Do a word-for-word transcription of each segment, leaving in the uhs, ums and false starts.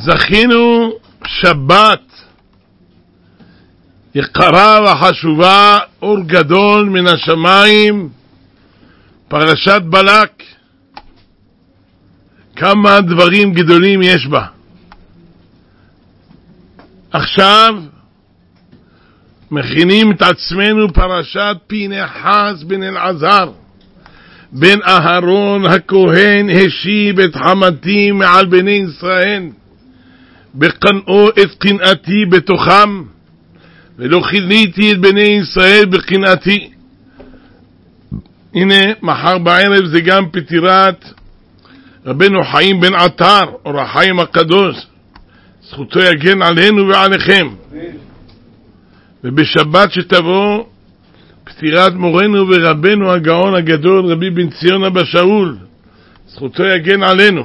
זכינו שבת יקרה וחשובה, אור גדול מן השמיים, פרשת בלק. כמה דברים גדולים יש בה. עכשיו מכינים את עצמנו פרשת פינחס בן אלעזר בן אהרון הכהן, השיב את חמתי מעל בני ישראל בקנאו את קנאתי בתוכם, ולא חיליתי את בני ישראל בקנאתי. הנה מחר בערב זה גם פטירת רבנו חיים בן עטר, אור החיים הקדוש, זכותו יגן עלינו ועליכם. ובשבת שתבוא פטירת מורנו ורבנו הגאון הגדול רבי בן ציון אבא שאול, זכותו יגן עלינו.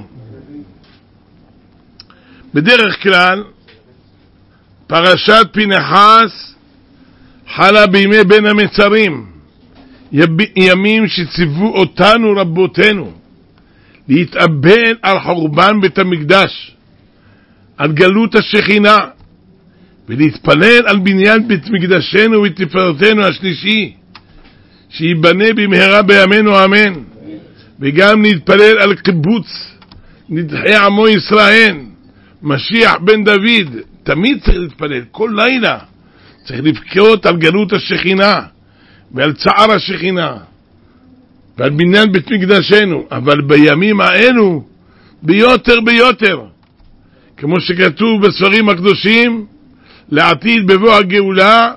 בדרך כלל פרשת פינחס חלה בימי בין המצרים, ימים שציוו אותנו רבותינו להתאבל על חורבן בית המקדש, על גלות השכינה, ולהתפלל על בניין בית מקדשנו ותפארתנו השלישי שיבנה במהרה בימינו אמן. וגם להתפלל על קיבוץ נדחי עמו ישראל, משיח בן דוד. תמיד צריך להתפלל, כל לילה צריך לבכות על גלות השכינה ועל צער השכינה ועל בניין בית מקדשנו. אבל בימים האלו ביותר ביותר, כמו שכתוב בספרים הקדושים, לעתיד בבוא הגאולה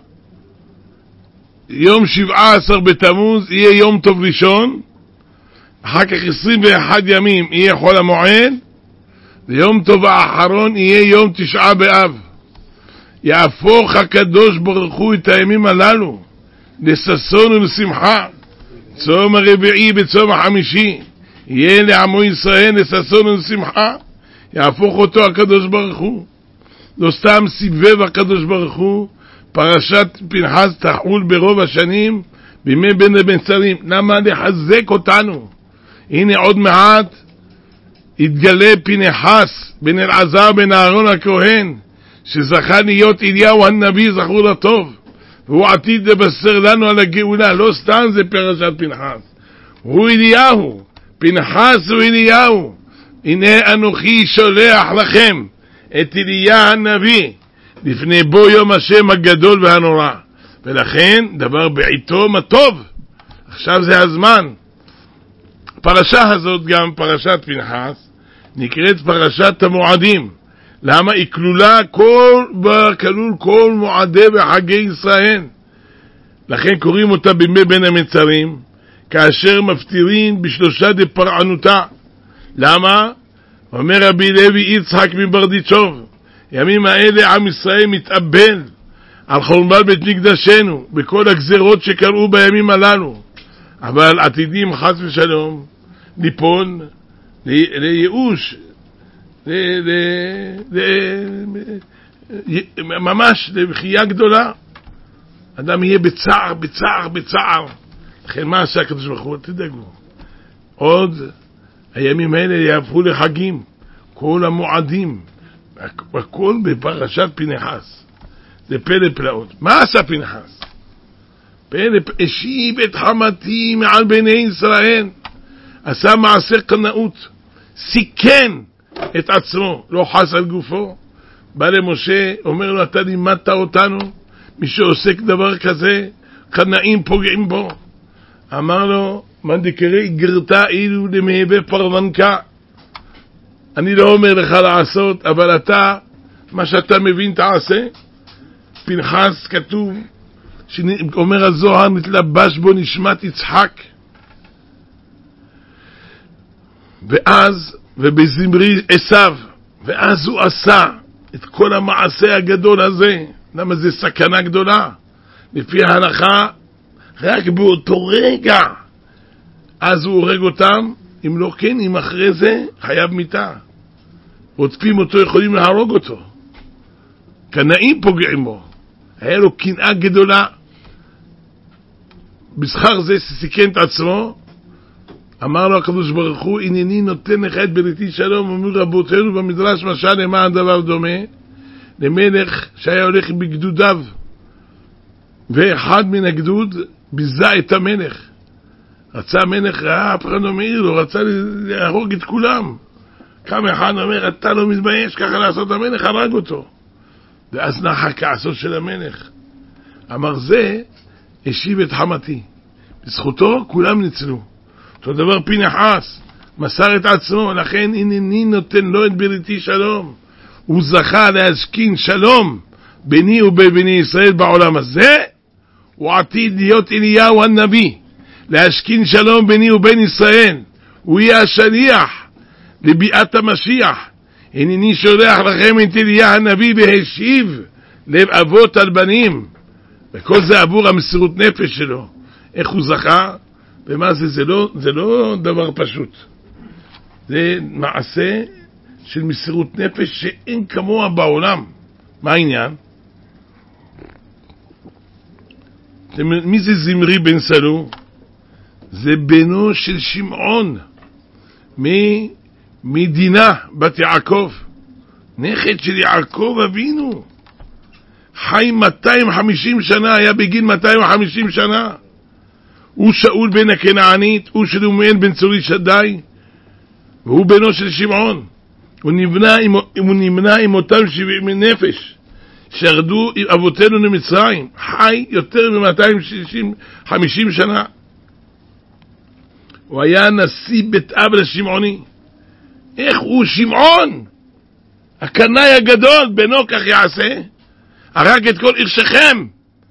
יום שבעה עשר בתמוז יהיה יום טוב ראשון, אחר כך עשרים ואחד ימים יהיה חול המועד, ויום טוב האחרון יהיה יום תשעה באב. יהפוך הקדוש ברוך הוא את הימים הללו לששון ולשמחה. צום הרביעי בצום החמישי יהיה לעמו ישראל לששון ולשמחה, יהפוך אותו הקדוש ברוך הוא. לא סתם סיבב הקדוש ברוך הוא פרשת פינחס תחול ברוב השנים בימי בין המצרים. למה? לחזק אותנו. הנה עוד מעט יתגלה פינחס בן אלעזר בן אהרון הכהן, שזכה להיות אליהו הנביא זכור לטוב, והוא עתיד לבשר לנו על הגאולה. לא סתם זה פרשת פינחס, הוא אליהו. פינחס הוא אליהו. הנה אנוכי שולח לכם את אליה הנביא לפני בוא יום השם הגדול והנורא. ולכן דבר בעיתו מה טוב, עכשיו זה הזמן. פרשה הזאת, גם פרשת פינחס, נקראת פרשת המועדים. למה? היא כלולה כל, כלול כל מועדי וחגי ישראל. לכן קוראים אותה בימי בין המצרים, כאשר מפטירים בשלושה דפרענותה. למה? אומר רבי לוי יצחק מברדיצ'וב, ימים האלה עם ישראל מתאבל על חורבן בית מקדשנו בכל הגזרות שקראו בימים הללו, אבל עתידים חס ושלום ליפול לייאוש, ממש לבכייה גדולה. אדם יהיה בצער בצער בצער. לכן מה עשה הקדוש ברוך הוא? תדאגו, עוד הימים האלה יהפכו לחגים, כל המועדים, הכל בפרשת פינחס. זה פלא פלאות. מה עשה פינחס? פלא, השיב את חמתי מעל בני ישראל, עשה מעשה קנאות, סיכן את עצמו, לא חס על גופו. בא למשה, אומר לו, אתה לימדת אותנו, מי שעוסק דבר כזה קנאים פוגעים בו. אמר לו, מן דקרי גרתה אילו למהווה פרבנקה, אני לא אומר לך לעשות, אבל אתה, מה שאתה מבין תעשה. פינחס, כתוב, אומר הזוהר, נתלבש בו נשמת יצחק. ואז, ובזמרי עשיו, ואז הוא עשה את כל המעשה הגדול הזה. למה? זה סכנה גדולה. לפי ההלכה, רק באותו רגע אז הוא הורג אותם. אם לא כן, אם אחרי זה חייב מיתה, עוטפים אותו, יכולים להרוג אותו. קנאים פוגעים בו. היה לו קנאה גדולה. בשכר זה סיכן את עצמו, אמר לו הקדוש ברוך הוא, הנני נותן לך את בריתי שלום. אומר רבותינו במדרש משל למה הדבר דומה? למלך שהיה הולך בגדודיו, ואחד מן הגדוד ביזה את המלך. רצה המלך, ראה, אף אחד לא מעיר לו, רצה להרוג את כולם. קם אחד אומר, אתה לא מתבייש ככה לעשות, המלך הרג אותו. ואז נחה כעסו של המלך. אמר זה, השיב את חמתי. בזכותו כולם ניצלו. אותו דבר פינחס, מסר את עצמו, לכן הנני נותן לו את בריתי שלום. הוא זכה להשכין שלום ביני ובבני ישראל בעולם הזה, הוא עתיד להיות אליהו הנביא, להשכין שלום ביני ובין ישראל. הוא יהיה השליח לביאת המשיח. הנני שולח לכם את אליה הנביא והשיב לב אבות על בנים. וכל זה עבור המסירות נפש שלו. איך הוא זכה? ומה זה? זה לא, זה לא דבר פשוט. זה מעשה של מסירות נפש שאין כמוה בעולם. מה העניין? מי זה זמרי בן סלו? זה בנו של שמעון מדינה בת יעקב, נכד של יעקב אבינו. חי מאתיים וחמישים שנה, היה בגיל מאתיים וחמישים שנה. הוא שאול בן הכנענית, הוא שלומיאל בן צורי שדי, והוא בנו של שמעון. הוא נמנה עם, הוא נמנה עם אותם שבעים נפש שרדו אבותינו למצרים. חי יותר מ-מאתיים וחמישים שנה. הוא היה נשיא בית אב לשמעוני. איך הוא שמעון, הקנאי הגדול, בנו כך יעשה, הרג את כל עיר שכם.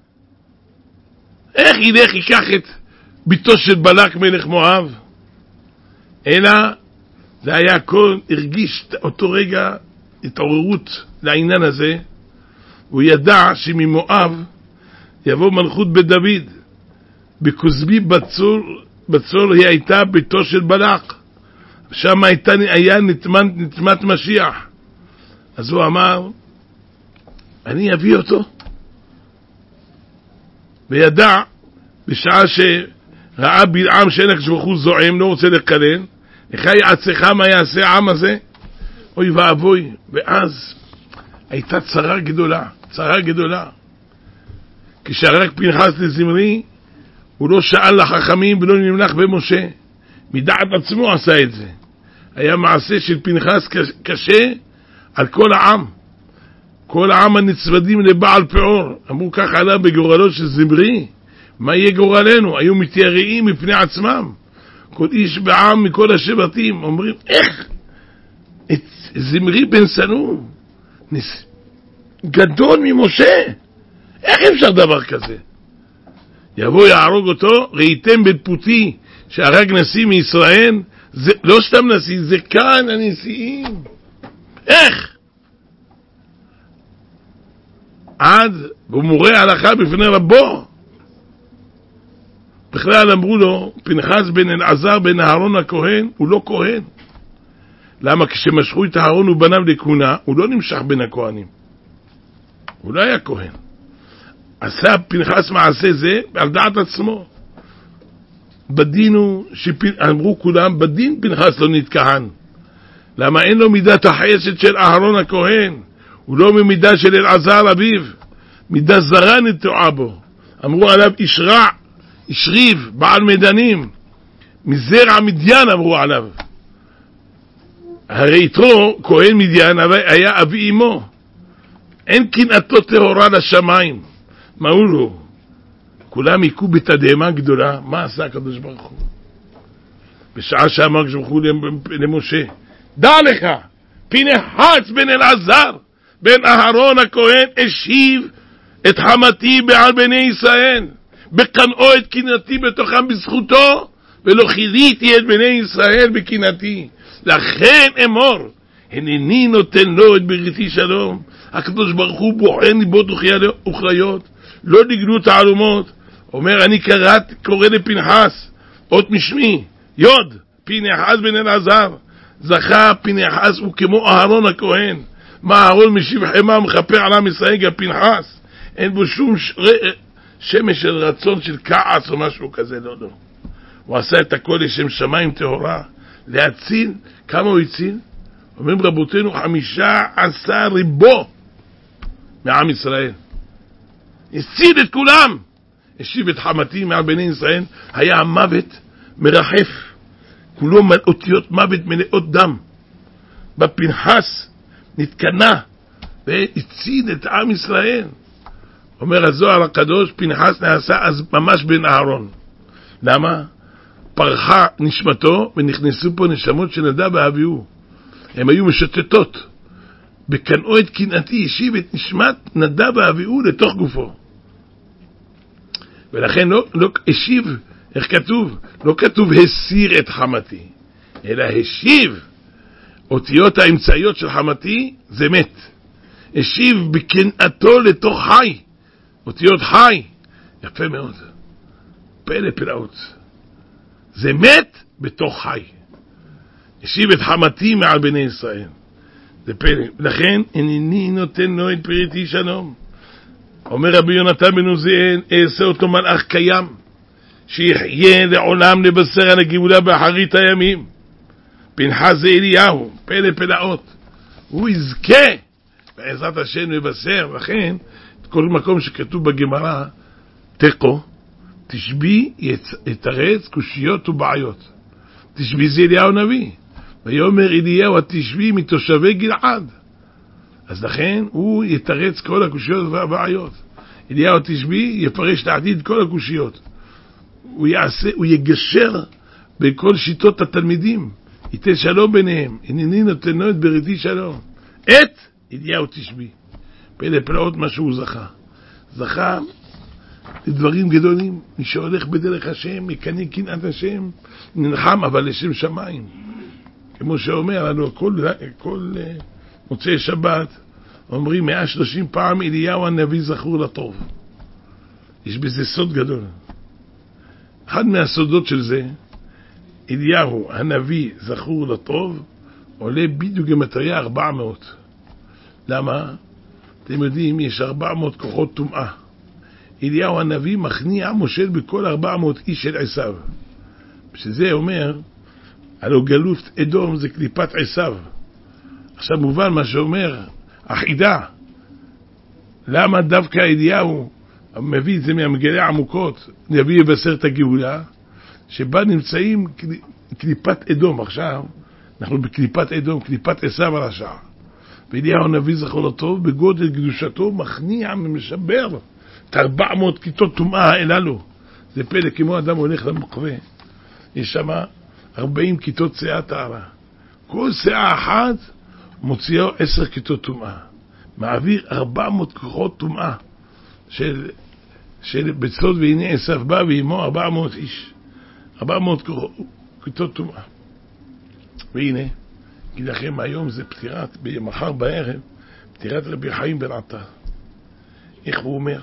איך ילך ייקח את ביתו של בלק מלך מואב? אלא זה היה כל, הרגיש אותו רגע התעוררות לעניין הזה. הוא ידע שממואב יבוא מלכות בדוד. בכוזבי בצור, בצור היא הייתה ביתו של בלק, שם הייתה, היה נתמת, נתמת משיח. אז הוא אמר, אני אביא אותו. וידע, בשעה שראה בלעם שאין הקדוש ברוך הוא זועם, לא רוצה לקלל, לך יעצך מה יעשה העם הזה? אוי ואבוי. ואז הייתה צרה גדולה, צרה גדולה. כשהרג פנחס לזמרי, הוא לא שאל לחכמים ולא נמלך במשה. מדעת עצמו עשה את זה. היה מעשה של פנחס קשה על כל העם. כל העם הנצמדים לבעל פעור. אמרו כך עלה בגורלו של זמרי. מה יהיה גורלנו? היו מתייראים מפני עצמם. כל איש בעם מכל השבטים אומרים, איך את זמרי בן סלו גדול ממשה? איך אפשר דבר כזה? יבוא יהרוג אותו. ראיתם בית פוטי שהרג נשיא מישראל, זה לא סתם נשיא, זה כאן הנשיאים. איך? עד הוא מורה הלכה בפני רבו. בכלל אמרו לו, פנחס בן אלעזר בן אהרון הכהן, הוא לא כהן. למה? כשמשכו את אהרון ובניו לכהונה, הוא לא נמשך בין הכהנים. הוא לא היה כהן. עשה פנחס מעשה זה על דעת עצמו. בדין הוא, אמרו כולם, בדין פנחס לא נתכהן. למה? אין לו מידת החסד של אהרון הכהן. הוא לא ממידה של אלעזר אביו. מידה זרה נטועה בו. אמרו עליו איש רע, איש ריב, בעל מדנים. מזרע מדיין אמרו עליו. הרי יתרו, כהן מדיין, היה אבי אמו. אין קנאתו טהורה לשמיים. מה הוא לו? כולם יקו בתדהמה גדולה. מה עשה הקדוש ברוך הוא? בשעה שאמר הקדוש ברוך הוא למשה, דע לך, פנחס בן אלעזר בן אהרון הכהן השיב את חמתי בעל בני ישראל, בקנאו את קנאתי בתוכם בזכותו, ולא חיליתי את בני ישראל בקנאתי. לכן אמור, הנני נותן לו את בריתי שלום. הקדוש ברוך הוא בוחן ליבות וכליות, לא נגלו תעלומות. אומר, אני קראת, קורא לפנחס אות משמי, יוד, פנחס בן אלעזר. זכה פנחס הוא כמו אהרון הכהן. מה אהרון משיב חמה מחפר על עם ישראל? גם פנחס אין בו שום ש... שמש של רצון של כעס או משהו כזה, לא, לא. הוא עשה את הכל לשם שמיים טהורה, להציל. כמה הוא הציל? אומרים רבותינו, חמישה עשר ריבו מעם ישראל. הציל את כולם. השיב את חמתי מעל בני ישראל. היה המוות מרחף, כולו אותיות מוות מלאות דם. בפנחס נתקנה והציל את עם ישראל. אומר הזוהר הקדוש, פנחס נעשה אז ממש בן אהרון. למה? פרחה נשמתו ונכנסו פה נשמות של נדב ואביהו. הם היו משתתות. בקנאו את קנאתי, השיב את נשמת נדב ואביהו לתוך גופו. ולכן לא, לא השיב, איך כתוב? לא כתוב הסיר את חמתי, אלא השיב. אותיות האמצעיות של חמתי זה מת. השיב בקנאתו לתוך חי. אותיות חי. יפה מאוד. פלא פלאות. זה מת בתוך חי. השיב את חמתי מעל בני ישראל. זה פלא. לכן אינני נותן לו את פריתי שלום. אומר רבי יונתן בן עוזיאל, אעשה אותו מלאך קיים, שיחיה לעולם לבשר על הגאולה באחרית הימים. פנחס זה אליהו, פלא פלאות. הוא יזכה בעזרת השם לבשר. לכן כל מקום שכתוב בגמרא תיקו, תשבי יתרץ קושיות ובעיות. תשבי זה אליהו נביא, ויאמר אליהו התשבי מתושבי גלעד. אז לכן הוא יתרץ כל הקושיות והבעיות. אליהו תשבי יפרש לעתיד כל הקושיות. הוא יעשה, הוא יגשר בכל שיטות התלמידים, ייתן שלום ביניהם. הנני נותן לו את בריתי שלום. את אליהו תשבי. פלא פלאות מה שהוא זכה. זכה לדברים גדולים. מי שהולך בדרך השם, מקנה קנאת השם, נלחם אבל לשם שמיים. כמו שאומר לנו כל, כל מוצאי שבת, אומרים מאה ושלושים פעם אליהו הנביא זכור לטוב. יש בזה סוד גדול. אחד מהסודות של זה, אליהו הנביא זכור לטוב, עולה בדיוק גמטריה ארבע מאות. למה? אתם יודעים, יש ארבע מאות כוחות טומאה. אליהו הנביא מכניע מושל בכל ארבע מאות איש של עשיו. שזה אומר, הלא גלות אדום זה קליפת עשיו. עכשיו מובן מה שאומר, אחידה. למה דווקא אליהו מביא את זה מהמגלה עמוקות, נביא יבשר את הגאולה, שבה נמצאים קליפת אדום. עכשיו אנחנו בקליפת אדום, קליפת עשיו על השעה. ואליהו הנביא זכור לטוב, בגודל קדושתו מכניע ומשבר את ארבע מאות כיתות טומאה אללו. זה פלא, כמו אדם הולך למקווה, יש שם ארבעים כיתות שאה טהרה. כל שאה אחת מוציאה עשר כיתות טומאה. מעביר ארבע מאות כוחות טומאה של, של בצלות, והנה עשיו בא ועמו ארבע מאות איש. ארבע מאות כיתות טומאה. והנה, אגיד לכם, היום זה פטירת, מחר בערב, פטירת רבי חיים בן עטר. איך הוא אומר?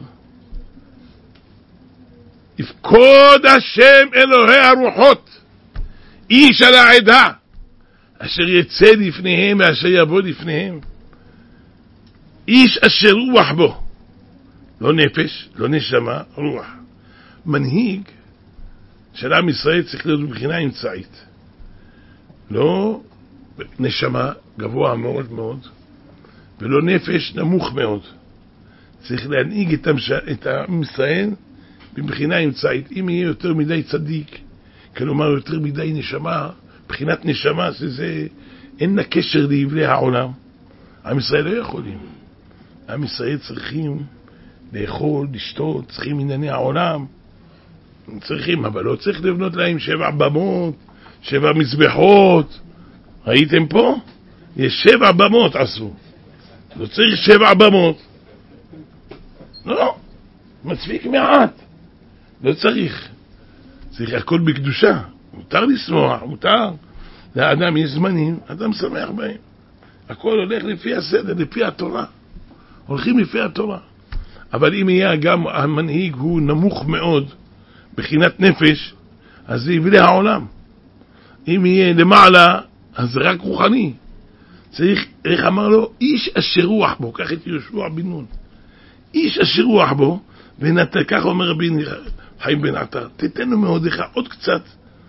יפקוד השם אלוהי הרוחות, איש על העדה, אשר יצא לפניהם ואשר יבוא לפניהם. איש אשר רוח בו, לא נפש, לא נשמה, רוח. מנהיג של עם ישראל צריך להיות בבחינה אמצעית. לא נשמה גבוה מאוד מאוד, ולא נפש נמוך מאוד. צריך להנהיג את, המש... את עם ישראל בבחינה אמצעית. אם יהיה יותר מדי צדיק, כלומר יותר מדי נשמה, בחינת נשמה שזה אין לה קשר ליבלי העולם, עם ישראל לא יכולים. עם ישראל צריכים לאכול, לשתות, צריכים ענייני העולם, צריכים, אבל לא צריך לבנות להם שבע במות, שבע מזבחות. ראיתם פה? יש שבע במות עשו. לא צריך שבע במות. לא, מספיק מעט. לא צריך. צריך הכל בקדושה. מותר לשמוח, מותר. לאדם יש זמנים, אדם שמח בהם. הכל הולך לפי הסדר, לפי התורה. הולכים לפי התורה. אבל אם יהיה גם המנהיג הוא נמוך מאוד, בחינת נפש, אז זה יבלה העולם. אם יהיה למעלה, אז זה רק רוחני. צריך, איך אמר לו? איש אשר רוח בו, קח את יהושע בן נון. איש אשר רוח בו, ונתן, כך אומר רבי חיים בן עטר, תתנו מעודך עוד קצת,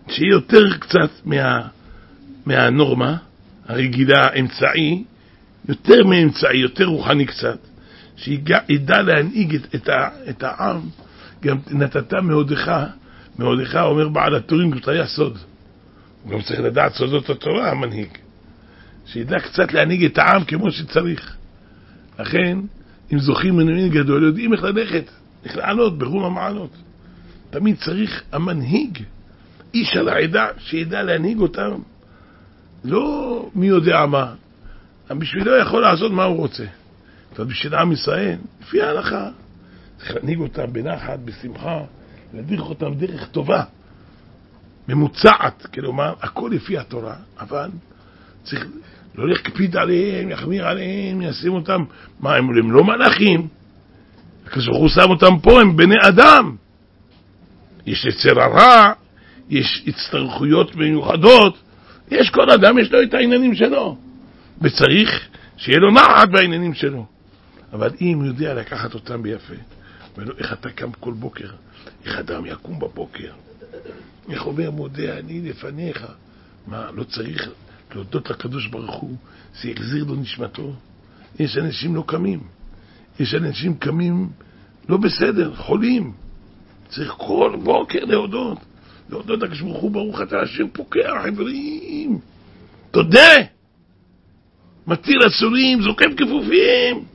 שיהיה יותר קצת מה, מהנורמה, הרגילה, האמצעי, יותר מאמצעי, יותר רוחני קצת, שידע להנהיג את, את, את העם. גם נתת מהודך, מהודך אומר בעל התורים, הוא היה סוד. הוא גם צריך לדעת סודות התורה, המנהיג. שידע קצת להנהיג את העם כמו שצריך. לכן, אם זוכים מנהיג גדול, יודעים איך ללכת, איך לעלות ברום המעלות. תמיד צריך המנהיג, איש על העדה, שידע להנהיג אותם. לא מי יודע מה. בשבילו יכול לעשות מה הוא רוצה. אבל בשביל עם ישראל, לפי ההלכה, צריך להנהיג אותם בנחת, בשמחה, להדריך אותם דרך טובה, ממוצעת, כלומר, הכל לפי התורה, אבל צריך לא להקפיד עליהם, יחמיר עליהם, ישים אותם, מה, הם, הם לא מלאכים, כשהוא שם אותם פה, הם בני אדם, יש יצר הרע, יש הצטרכויות מיוחדות, יש כל אדם, יש לו את העניינים שלו, וצריך שיהיה לו נחת בעניינים שלו, אבל אם הוא יודע לקחת אותם ביפה, ולא איך אתה קם כל בוקר, איך אדם יקום בבוקר, איך אומר מודה אני לפניך, מה, לא צריך להודות לקדוש ברוך הוא, שיחזיר לו נשמתו. יש אנשים לא קמים, יש אנשים קמים לא בסדר, חולים, צריך כל בוקר להודות, להודות לקדוש ברוך הוא, ברוך אתה השם פוקח עברים, תודה, מתיר אסורים, זוקף כפופים.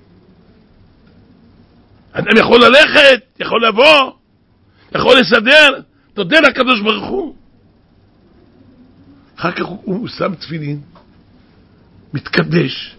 אדם יכול ללכת, יכול לבוא, יכול לסדר, תודה לקדוש ברוך הוא. אחר כך הוא, הוא שם תפילין, מתקדש,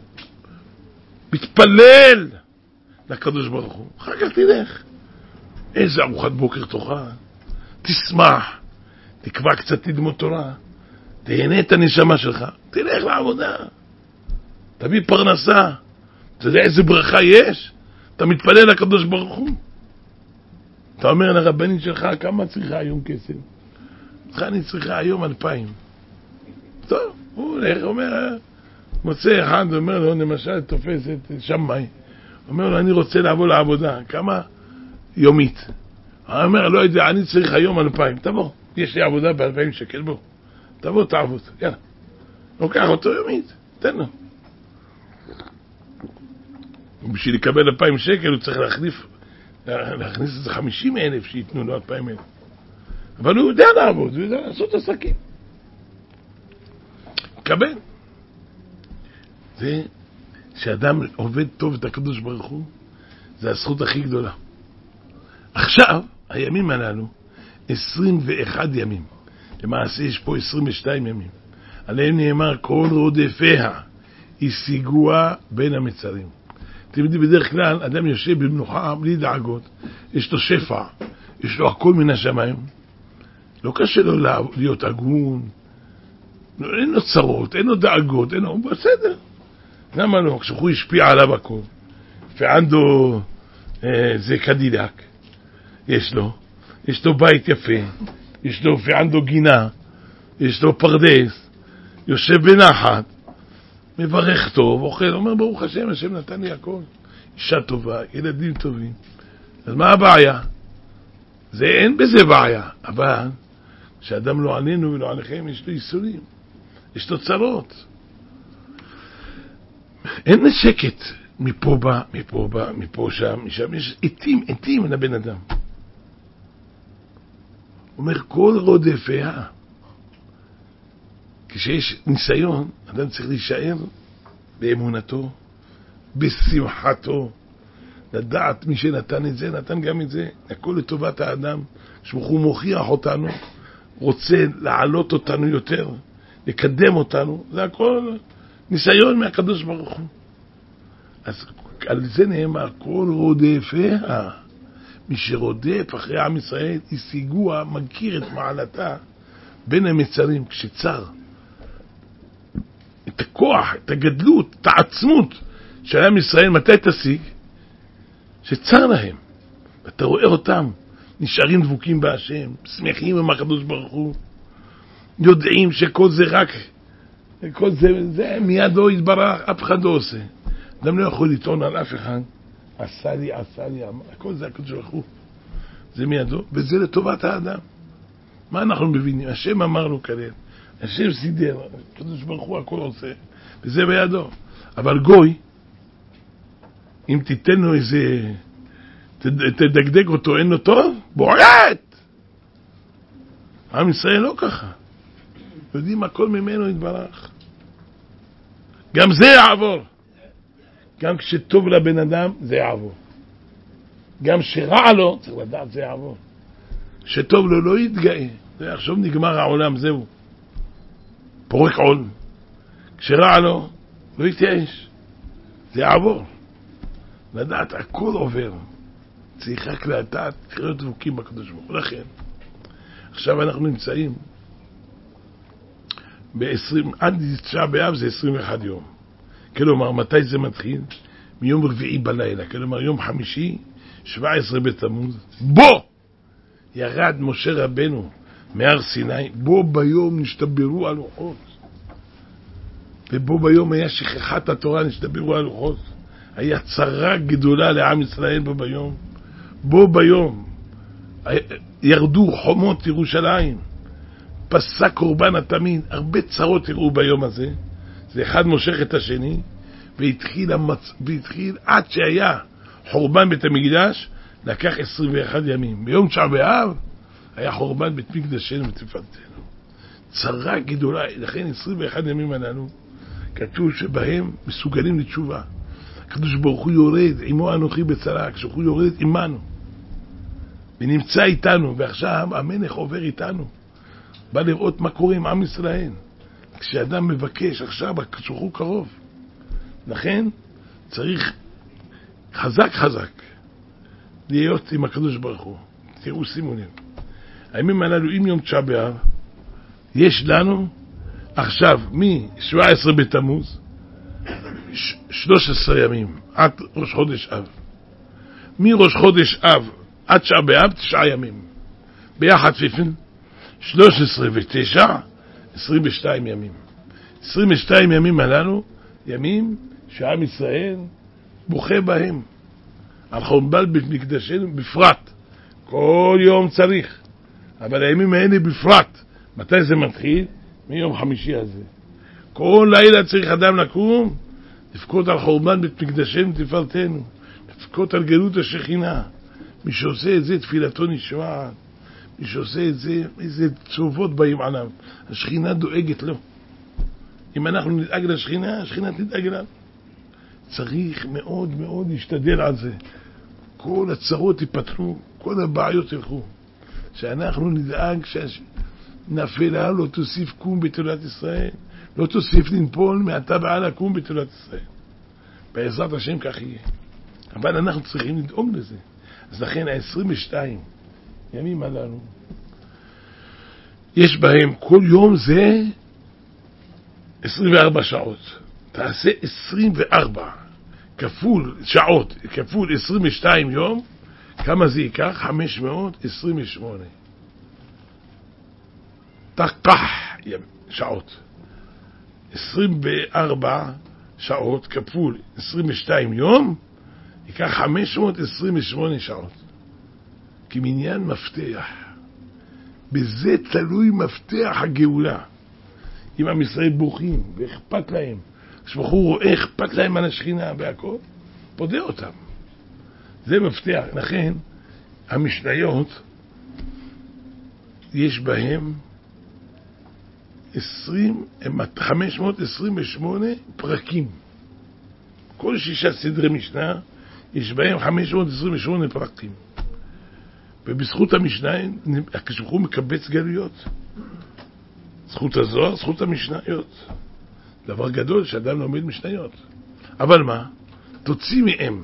מתפלל לקדוש ברוך הוא. אחר כך תלך. איזה ארוחת בוקר תאכל, תשמח, תקבע קצת ללמוד תורה, תהנה את הנשמה שלך, תלך לעבודה, תביא פרנסה. אתה יודע איזה ברכה יש? אתה מתפלל לקדוש ברוך הוא. אתה אומר לרבנית שלך, כמה צריכה היום כסף? אני צריכה היום אלפיים. טוב, הוא הולך, אומר, מוצא אחד, אומר לו, למשל, תופס את שמאי. אומר לו, אני רוצה לעבור לעבודה. כמה? יומית. הוא אומר, לא יודע, אני צריך היום אלפיים. תבוא, יש לי עבודה באלפיים שקל, בוא. תבוא, תעבוד, יאללה. לוקח אותו יומית, תן לו. ובשביל לקבל אלפיים שקל הוא צריך להחליף, להכניס איזה חמישים אלף שיתנו לו אלפיים אלף. אבל הוא יודע לעבוד, הוא יודע לעשות עסקים. קבל. זה שאדם עובד טוב את הקדוש ברוך הוא, זה הזכות הכי גדולה. עכשיו, הימים הללו, עשרים ואחד ימים. למעשה יש פה עשרים ושתיים ימים. עליהם נאמר, כל רודפיה השיגוה בין המצרים. אתם יודעים, בדרך כלל, אדם יושב במנוחה בלי דאגות, יש לו שפע, יש לו הכל מן השמיים. לא קשה לו להיות הגון, אין לו צרות, אין לו דאגות, אין לו, בסדר. למה לא? כשהוא השפיע עליו הכל. וענדו אה, זה קדילק, יש לו, יש לו בית יפה, יש לו וענדו גינה, יש לו פרדס, יושב בנחת, מברך טוב, אוכל, אומר ברוך השם, השם נתן לי הכל. אישה טובה, ילדים טובים. אז מה הבעיה? זה אין בזה בעיה, אבל שאדם לא עלינו ולא עליכם, יש לו ייסורים, יש לו צרות. אין שקט מפה בא, מפה בא, מפה שם, משם, יש עתים, עתים לבן אדם. אומר, כל רודפיה. כשיש ניסיון, אדם צריך להישאר באמונתו, בשמחתו, לדעת מי שנתן את זה, נתן גם את זה, הכל לטובת האדם, שהוא מוכיח אותנו, רוצה לעלות אותנו יותר, לקדם אותנו, זה הכל ניסיון מהקדוש ברוך הוא. אז על זה נאמר, כל רודפיה, מי שרודף אחרי עם ישראל, השיגוה, מכיר את מעלתה בין המצרים, כשצר, את הכוח, את הגדלות, את העצמות של עם ישראל, מתי תשיג? שצר להם. ואתה רואה אותם, נשארים דבוקים בהשם, שמחים עם הקדוש ברוך הוא, יודעים שכל זה רק, כל זה, זה מיד לא יתברך, אף אחד לא עושה. אדם לא יכול לטעון על אף אחד, עשה לי, עשה לי, הכל זה הקדוש ברוך הוא. זה מידו, וזה לטובת האדם. מה אנחנו מבינים? השם אמר לו כלל, השם סידר, הקדוש ברוך הוא הכל עושה, וזה בידו. אבל גוי, אם תיתן לו איזה, תדגדג אותו, אין לו טוב, בועט! עם ישראל לא ככה. יודעים הכל ממנו יתברך. גם זה יעבור. גם כשטוב לבן אדם, זה יעבור. גם שרע לו, צריך לדעת, זה יעבור. שטוב לו, לא יתגאה. זה עכשיו נגמר העולם, זהו. פורק עול. כשרע לו, לא יתייאש. זה יעבור. לדעת, הכל עובר. צריך רק לדעת, צריך להיות דבוקים בקדוש ברוך הוא. לכן, עכשיו אנחנו נמצאים ב-עשרים, עד תשעה באב זה עשרים ואחד יום. כלומר, מתי זה מתחיל? מיום רביעי בלילה. כלומר, יום חמישי, שבע עשרה בתמוז. בו! ירד משה רבנו מהר סיני. בו ביום נשתברו הלוחות. ובו ביום היה שכחת התורה, נשתברו הלוחות. היה צרה גדולה לעם ישראל בו ביום. בו ביום ירדו חומות ירושלים. פסק קורבן התמיד. הרבה צרות יראו ביום הזה. זה אחד מושך את השני. והתחיל, המצ... והתחיל עד שהיה חורבן בית המקדש, לקח עשרים ואחד ימים. ביום תשעה באב היה חורבן בית מקדשנו ותפארתנו. צרה גדולה. לכן עשרים ואחד ימים הללו כתוב שבהם מסוגלים לתשובה. הקדוש ברוך הוא יורד, עמו אנוכי בצרה, כשהוא יורד עמנו ונמצא איתנו, ועכשיו המלך עובר איתנו, בא לראות מה קורה עם עם ישראל. כשאדם מבקש עכשיו, הקדוש ברוך הוא קרוב. לכן צריך חזק חזק להיות עם הקדוש ברוך הוא. תראו, שימו לב, הימים הללו עם יום תשעה באב יש לנו עכשיו מ-שבע עשרה בתמוז שלוש עשרה ימים עד ראש חודש אב. מראש חודש אב עד תשעה באב תשעה ימים. ביחד פיפן שלוש עשרה ותשע עשרים ושתיים ימים. עשרים ושתיים ימים הללו ימים שעם ישראל בוכה בהם על חורבן בית מקדשנו בפרט. כל יום צריך, אבל הימים האלה בפרט. מתי זה מתחיל? מיום חמישי הזה. כל לילה צריך אדם לקום לפקוד על חורבן בית מקדשנו תפארתנו, לפקוד על גלות השכינה. מי שעושה את זה תפילתו נשמעת. מי שעושה את זה, איזה צובות באים עליו, השכינה דואגת לו. אם אנחנו נדאג לשכינה, השכינה תדאג לנו. צריך מאוד מאוד להשתדל על זה. כל הצרות ייפתרו, כל הבעיות ילכו. שאנחנו נדאג שנפלה לא תוסיף קום בתולת ישראל, לא תוסיף לנפול מעתה ועלה קום בתולת ישראל. בעזרת השם כך יהיה. אבל אנחנו צריכים לדאוג לזה. אז לכן ה-עשרים ושתיים ימים הללו, יש בהם כל יום זה עשרים וארבע שעות. תעשה עשרים וארבע כפול שעות, כפול עשרים ושתיים יום, כמה זה ייקח? חמש מאות עשרים ושמונה. תקח שעות. עשרים וארבע שעות כפול עשרים ושתיים יום, ייקח חמש מאות עשרים ושמונה שעות. כמניין מפתח. בזה תלוי מפתח הגאולה. אם עם ישראל בוכים ואכפת להם, כשבחור רואה אכפת להם על השכינה והכל, פודה אותם. זה מפתח. לכן המשניות יש בהם חמש מאות עשרים ושמונה פרקים. כל שישה סדרי משנה יש בהם חמש מאות עשרים ושמונה פרקים. ובזכות המשנה כשבחור מקבץ גלויות. זכות הזוהר, זכות המשניות. דבר גדול שאדם לומד משניות. אבל מה? תוציא מהם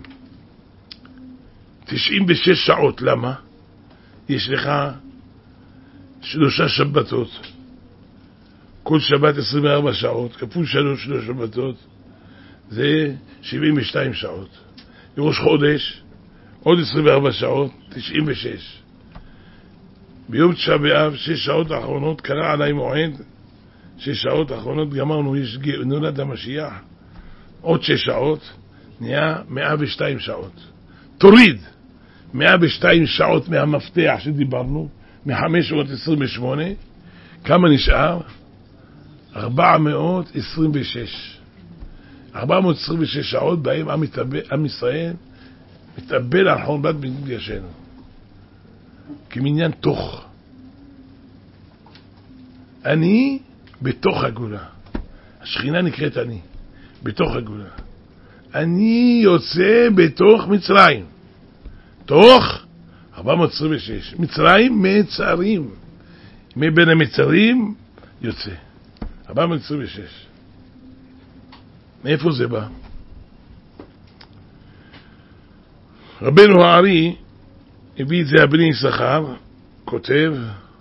תשעים ושש שעות. למה? יש לך שלושה שבתות. כל שבת עשרים וארבע שעות. כפול שלוש שלוש שבתות. זה שבעים ושתיים שעות. בראש חודש עוד עשרים וארבע שעות. תשעים ושש. ביום תשעה באב, שש שעות האחרונות, קרא עליי מועד, שש שעות האחרונות גמרנו, יש נולד המשיח, עוד שש שעות, נהיה מאה ושתיים שעות. תוריד מאה ושתיים שעות מהמפתח שדיברנו, מ-חמש מאות עשרים ושמונה, כמה נשאר? ארבע מאות עשרים ושש. ארבע מאות עשרים ושש שעות בהם עם, מתאבל, עם ישראל מתאבל על חורבן בית מקדשנו. כמניין תוך. אני בתוך הגולה. השכינה נקראת אני. בתוך הגולה. אני יוצא בתוך מצרים. תוך ארבע מאות עשרים ושש. מצרים מצרים. מבין המצרים יוצא. ארבע מאות עשרים ושש. מאיפה זה בא? רבנו הארי הביא את זה הבני יששכר, כותב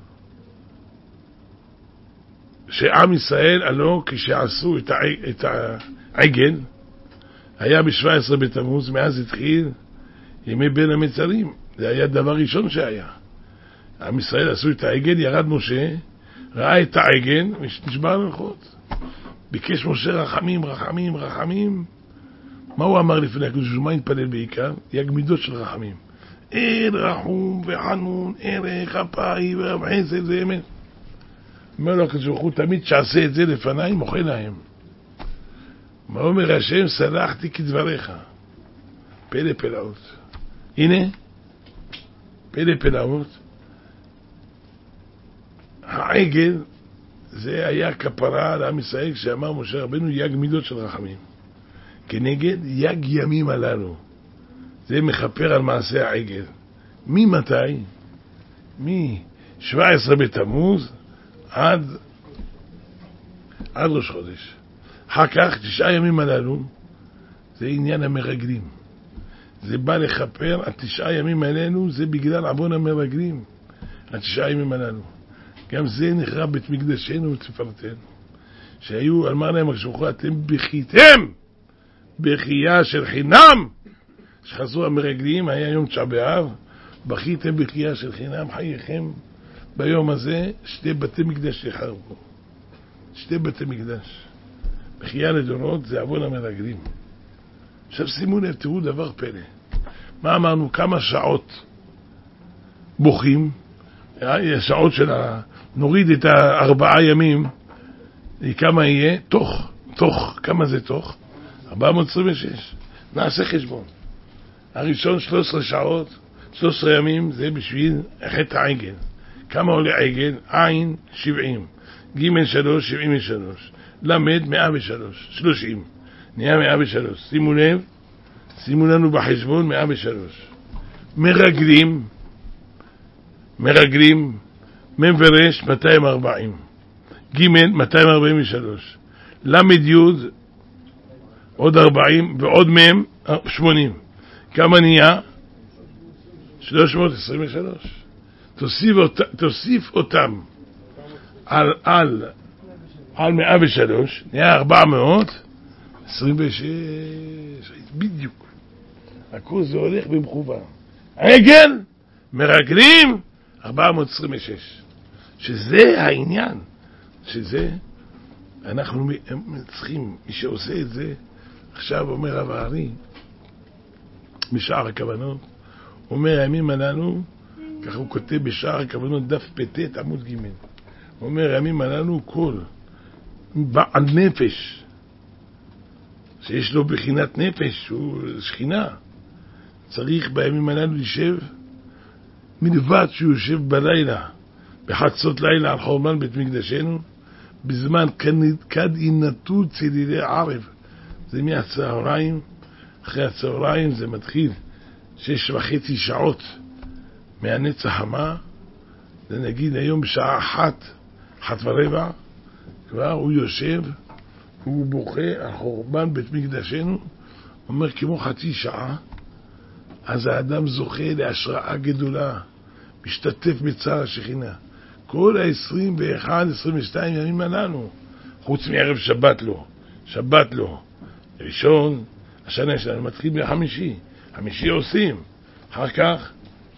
שעם ישראל הלא כשעשו את, העג, את העגל היה ב-שבע עשרה בתמוז, מאז התחיל ימי בין המצרים. זה היה דבר ראשון שהיה. עם ישראל עשו את העגל, ירד משה, ראה את העגל ונשבר ללכות. ביקש משה רחמים, רחמים, רחמים. מה הוא אמר לפני הקדוש? מה התפלל בעיקר? יג מידות של רחמים. אל רחום וחנון, ערך אפיים וחסד זה אמת. אומר לו הקדוש ברוך הוא, תמיד שעשה את זה לפניי, מוחה להם. מה אומר השם? סלחתי כדבריך. פלא פלאות. הנה, פלא פלאות. העגל זה היה כפרה לעם ישראל כשאמר משה רבנו יג מידות של רחמים. כנגד יג ימים הללו. זה מכפר על מעשה העגל. ממתי? מ-שבע עשרה בתמוז עד עד ראש חודש. אחר כך תשעה ימים הללו זה עניין המרגלים. זה בא לכפר, התשעה ימים הללו זה בגלל עוון המרגלים. התשעה ימים הללו. גם זה נחרב בית מקדשנו ותפארתנו. שהיו, אמר להם הקדוש ברוך הוא, אתם בכיתם בחייה של חינם. שחזרו המרגלים, היה יום תשעה באב, בכיתם בחייה של חינם, חייכם ביום הזה, שתי בתי מקדש יחרבו. שתי בתי מקדש. בחייה לדורות זה עוון המרגלים. עכשיו שימו לב, תראו דבר פלא. מה אמרנו? כמה שעות בוכים, השעות של ה... נוריד את הארבעה ימים, כמה יהיה? תוך, תוך, כמה זה תוך? ארבע מאות עשרים ושש. נעשה חשבון. הראשון שלוש עשרה שעות, שלוש עשרה ימים, זה בשביל חטא העגל. כמה עולה עגל? עין, שבעים. ג' שלוש, שבעים ושלוש. למד, מאה ושלוש. שלושים. נהיה מאה ושלוש. שימו לב, שימו לנו בחשבון מאה ושלוש. מרגלים, מרגלים, מם ורש, מאתיים וארבעים. ג' מאתיים ארבעים ושלוש. למד יוד, עוד ארבעים, ועוד מם, שמונים. כמה נהיה? שלוש מאות עשרים ושלוש. תוסיף, אות, תוסיף אותם על, על, על מאה ושלוש, נהיה ארבע מאות עשרים ושש. בדיוק. הכל זה הולך במכוון. עגל, מרגלים, ארבע מאות עשרים ושש. שזה העניין. שזה, אנחנו צריכים, מי שעושה את זה, עכשיו אומר רב הארי, בשער הכוונות, אומר הימים הללו, ככה הוא כותב בשער הכוונות, דף פתת עמוד ג', הוא אומר הימים הללו כל בעל נפש, שיש לו בחינת נפש, הוא שכינה, צריך בימים הללו לשב, מלבד שהוא יושב בלילה, בחצות לילה על חורבן בית מקדשנו, בזמן כד ינתו צלילי ערב, זה מהצהריים, אחרי הצהריים זה מתחיל שש וחצי שעות מהנץ החמה, זה נגיד היום בשעה אחת, אחת ורבע, כבר הוא יושב, הוא בוכה על חורבן בית מקדשנו, אומר כמו חצי שעה, אז האדם זוכה להשראה גדולה, משתתף בצער השכינה. כל ה-עשרים ואחת, עשרים ושתיים ימים הללו, חוץ מערב שבת לא, שבת לא. ראשון, השנה שלנו מתחיל בחמישי, חמישי עושים, אחר כך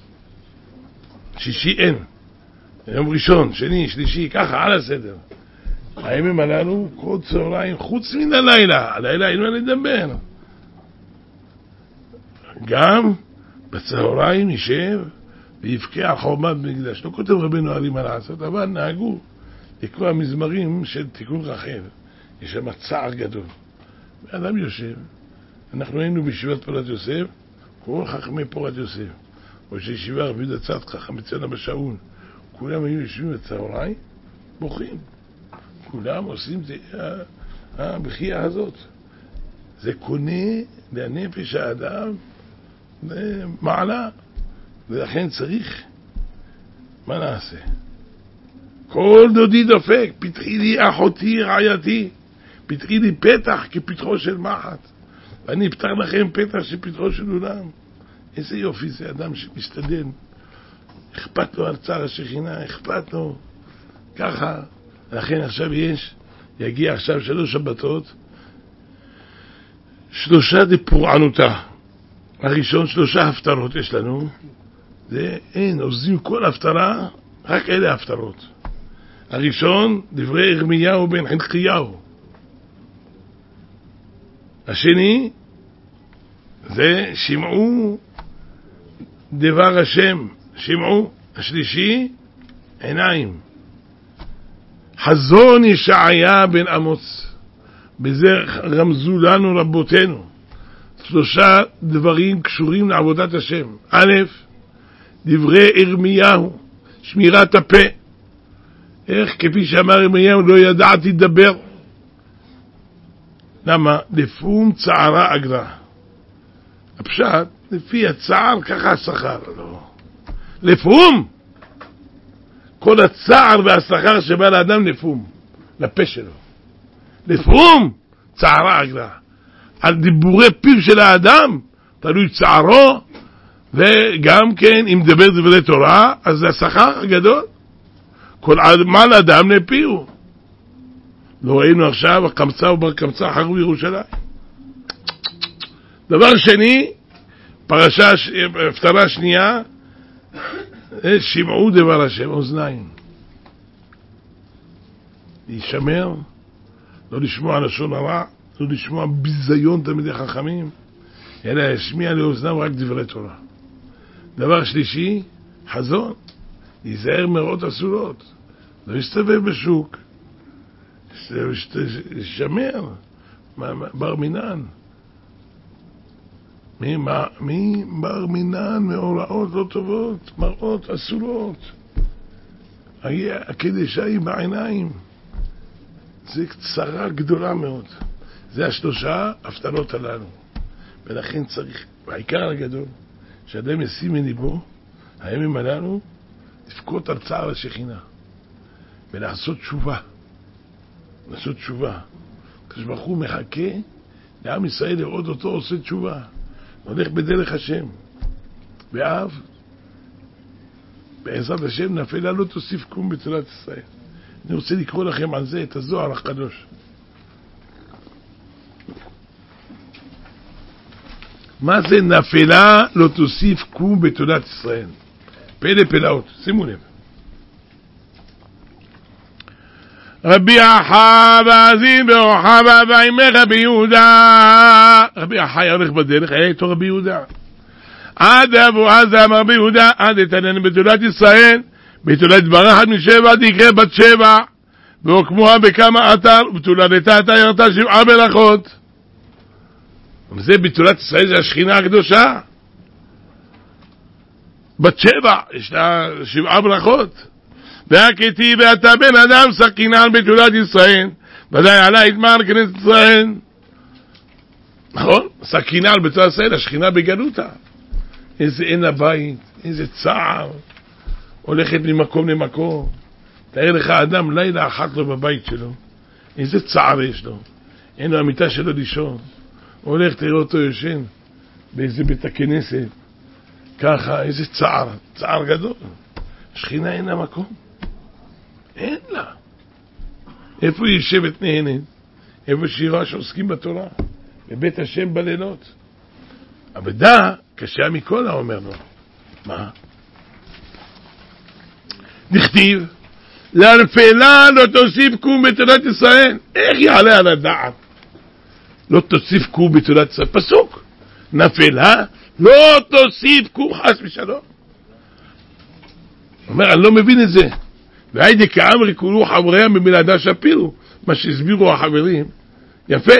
שישי אין, יום ראשון, שני, שלישי, ככה, על הסדר. הימים הללו, כל צהריים, חוץ מן הלילה, הלילה אין מה לדבר. גם בצהריים נשב ויבכה על חורבן מקדש. לא כותב רבנו הרי מה לעשות, אבל נהגו לקרוא מזמרים של תיקון רחל. יש שם צער גדול. ואדם יושב, אנחנו היינו בישיבת פורת יוסף, כל חכמי פורת יוסף, או שישיבה רבי יהודה צדקה, חכם ציון אבא שאול, כולם היו יושבים בצהריים, בוכים. כולם עושים את הבכייה הזאת. זה קונה לנפש האדם מעלה, ולכן צריך, מה נעשה? כל דודי דופק, פתחי לי אחותי רעייתי, פתחי לי פתח כפתחו של מחט, ואני אפתח לכם פתח שפתחו של עולם. איזה יופי זה אדם שמשתדל, אכפת לו על צער השכינה, אכפת לו ככה. לכן עכשיו יש, יגיע עכשיו שלוש שבתות, שלושה דפורענותה. הראשון, שלושה הפטרות יש לנו, זה אין, עוזים כל הפטרה, רק אלה הפטרות. הראשון, דברי ירמיהו בן חזקיהו. השני, זה שמעו דבר השם, שמעו. השלישי, עיניים. חזון ישעיה בן אמוץ. בזה רמזו לנו רבותינו. שלושה דברים קשורים לעבודת השם. א', דברי ירמיהו, שמירת הפה. איך כפי שאמר ירמיהו, לא ידעתי לדבר. למה? לפום צערה אגרה. הפשט, לפי הצער ככה השכר. לא. לפום! כל הצער והשכר שבא לאדם לפום, לפה שלו. לפום צערה אגרה. על דיבורי פיו של האדם תלוי צערו, וגם כן אם דבר דברי תורה, אז זה השכר הגדול. כל מה לאדם לפיו. לא ראינו עכשיו הקמצא ובר קמצא חרבו ירושלים. דבר שני, פרשה, הפטרה שנייה, שמעו דבר השם, אוזניים. להישמר, לא לשמוע לשון הרע, לא לשמוע ביזיון תלמידי חכמים, אלא להשמיע לאוזניו רק דברי תורה. דבר שלישי, חזון, להיזהר מראות אסורות, לא להסתובב בשוק, לשמר, בר מינן. מי, מה, מי בר מינן מאורעות לא טובות, מראות אסורות. הקדשה היא בעיניים. זה צרה גדולה מאוד. זה השלושה הפטרות הללו. ולכן צריך, בעיקר הגדול, שאדם ישים מליבו, הימים הללו, לפקות על צער השכינה. ולעשות תשובה. לעשות תשובה. כשבחור מחכה, לעם ישראל לראות אותו עושה תשובה. הולך בדרך השם. ואב, בעזרת השם נפלה לא תוסיף קום בתורת ישראל. אני רוצה לקרוא לכם על זה את הזוהר הקדוש. מה זה נפלה לא תוסיף קום בתורת ישראל? פלא פלאות, שימו לב. רבי אחא ואזין באוחה ואבימך רבי יהודה. רבי אחא הולך בדרך, היה איתו רבי יהודה. עד אבו עזה אמר רבי יהודה, עד אתנן בתולת ישראל, בתולת ברחת משבע תקרא בת שבע, והוקמוה בכמה אתר, ובתולדתה אתה ירתה שבעה מלאכות. וזה בתולת ישראל, זה השכינה הקדושה. בת שבע, יש לה שבעה מלאכות. והכתי ואתה בן אדם סכינה על בתולת ישראל, ודאי עלי יתמר כנסת ישראל. נכון? סכינה על בתולת ישראל, השכינה בגלותה. איזה אין הבית, איזה צער, הולכת ממקום למקום. תאר לך אדם לילה אחת לו בבית שלו, איזה צער יש לו, אין לו המיטה שלו לישון, הולך תראה אותו יושן באיזה בית הכנסת, ככה, איזה צער, צער גדול. שכינה אין לה מקום, אין לה. איפה היא יושבת נהנית? איפה שירה שעוסקים בתורה, בבית השם בלילות. עבדה קשה מכל, אומר לו. מה? נכתיב, לנפלה לא תוסיף קום בתולת ישראל. איך יעלה על הדעת? לא תוסיף קום בתולת ישראל. פסוק. נפלה לא תוסיף קום, חס ושלום. אומר, אני לא מבין את זה. והיידי כאמרי כולו חבריה מבלעדה שפירו, מה שהסבירו החברים, יפה.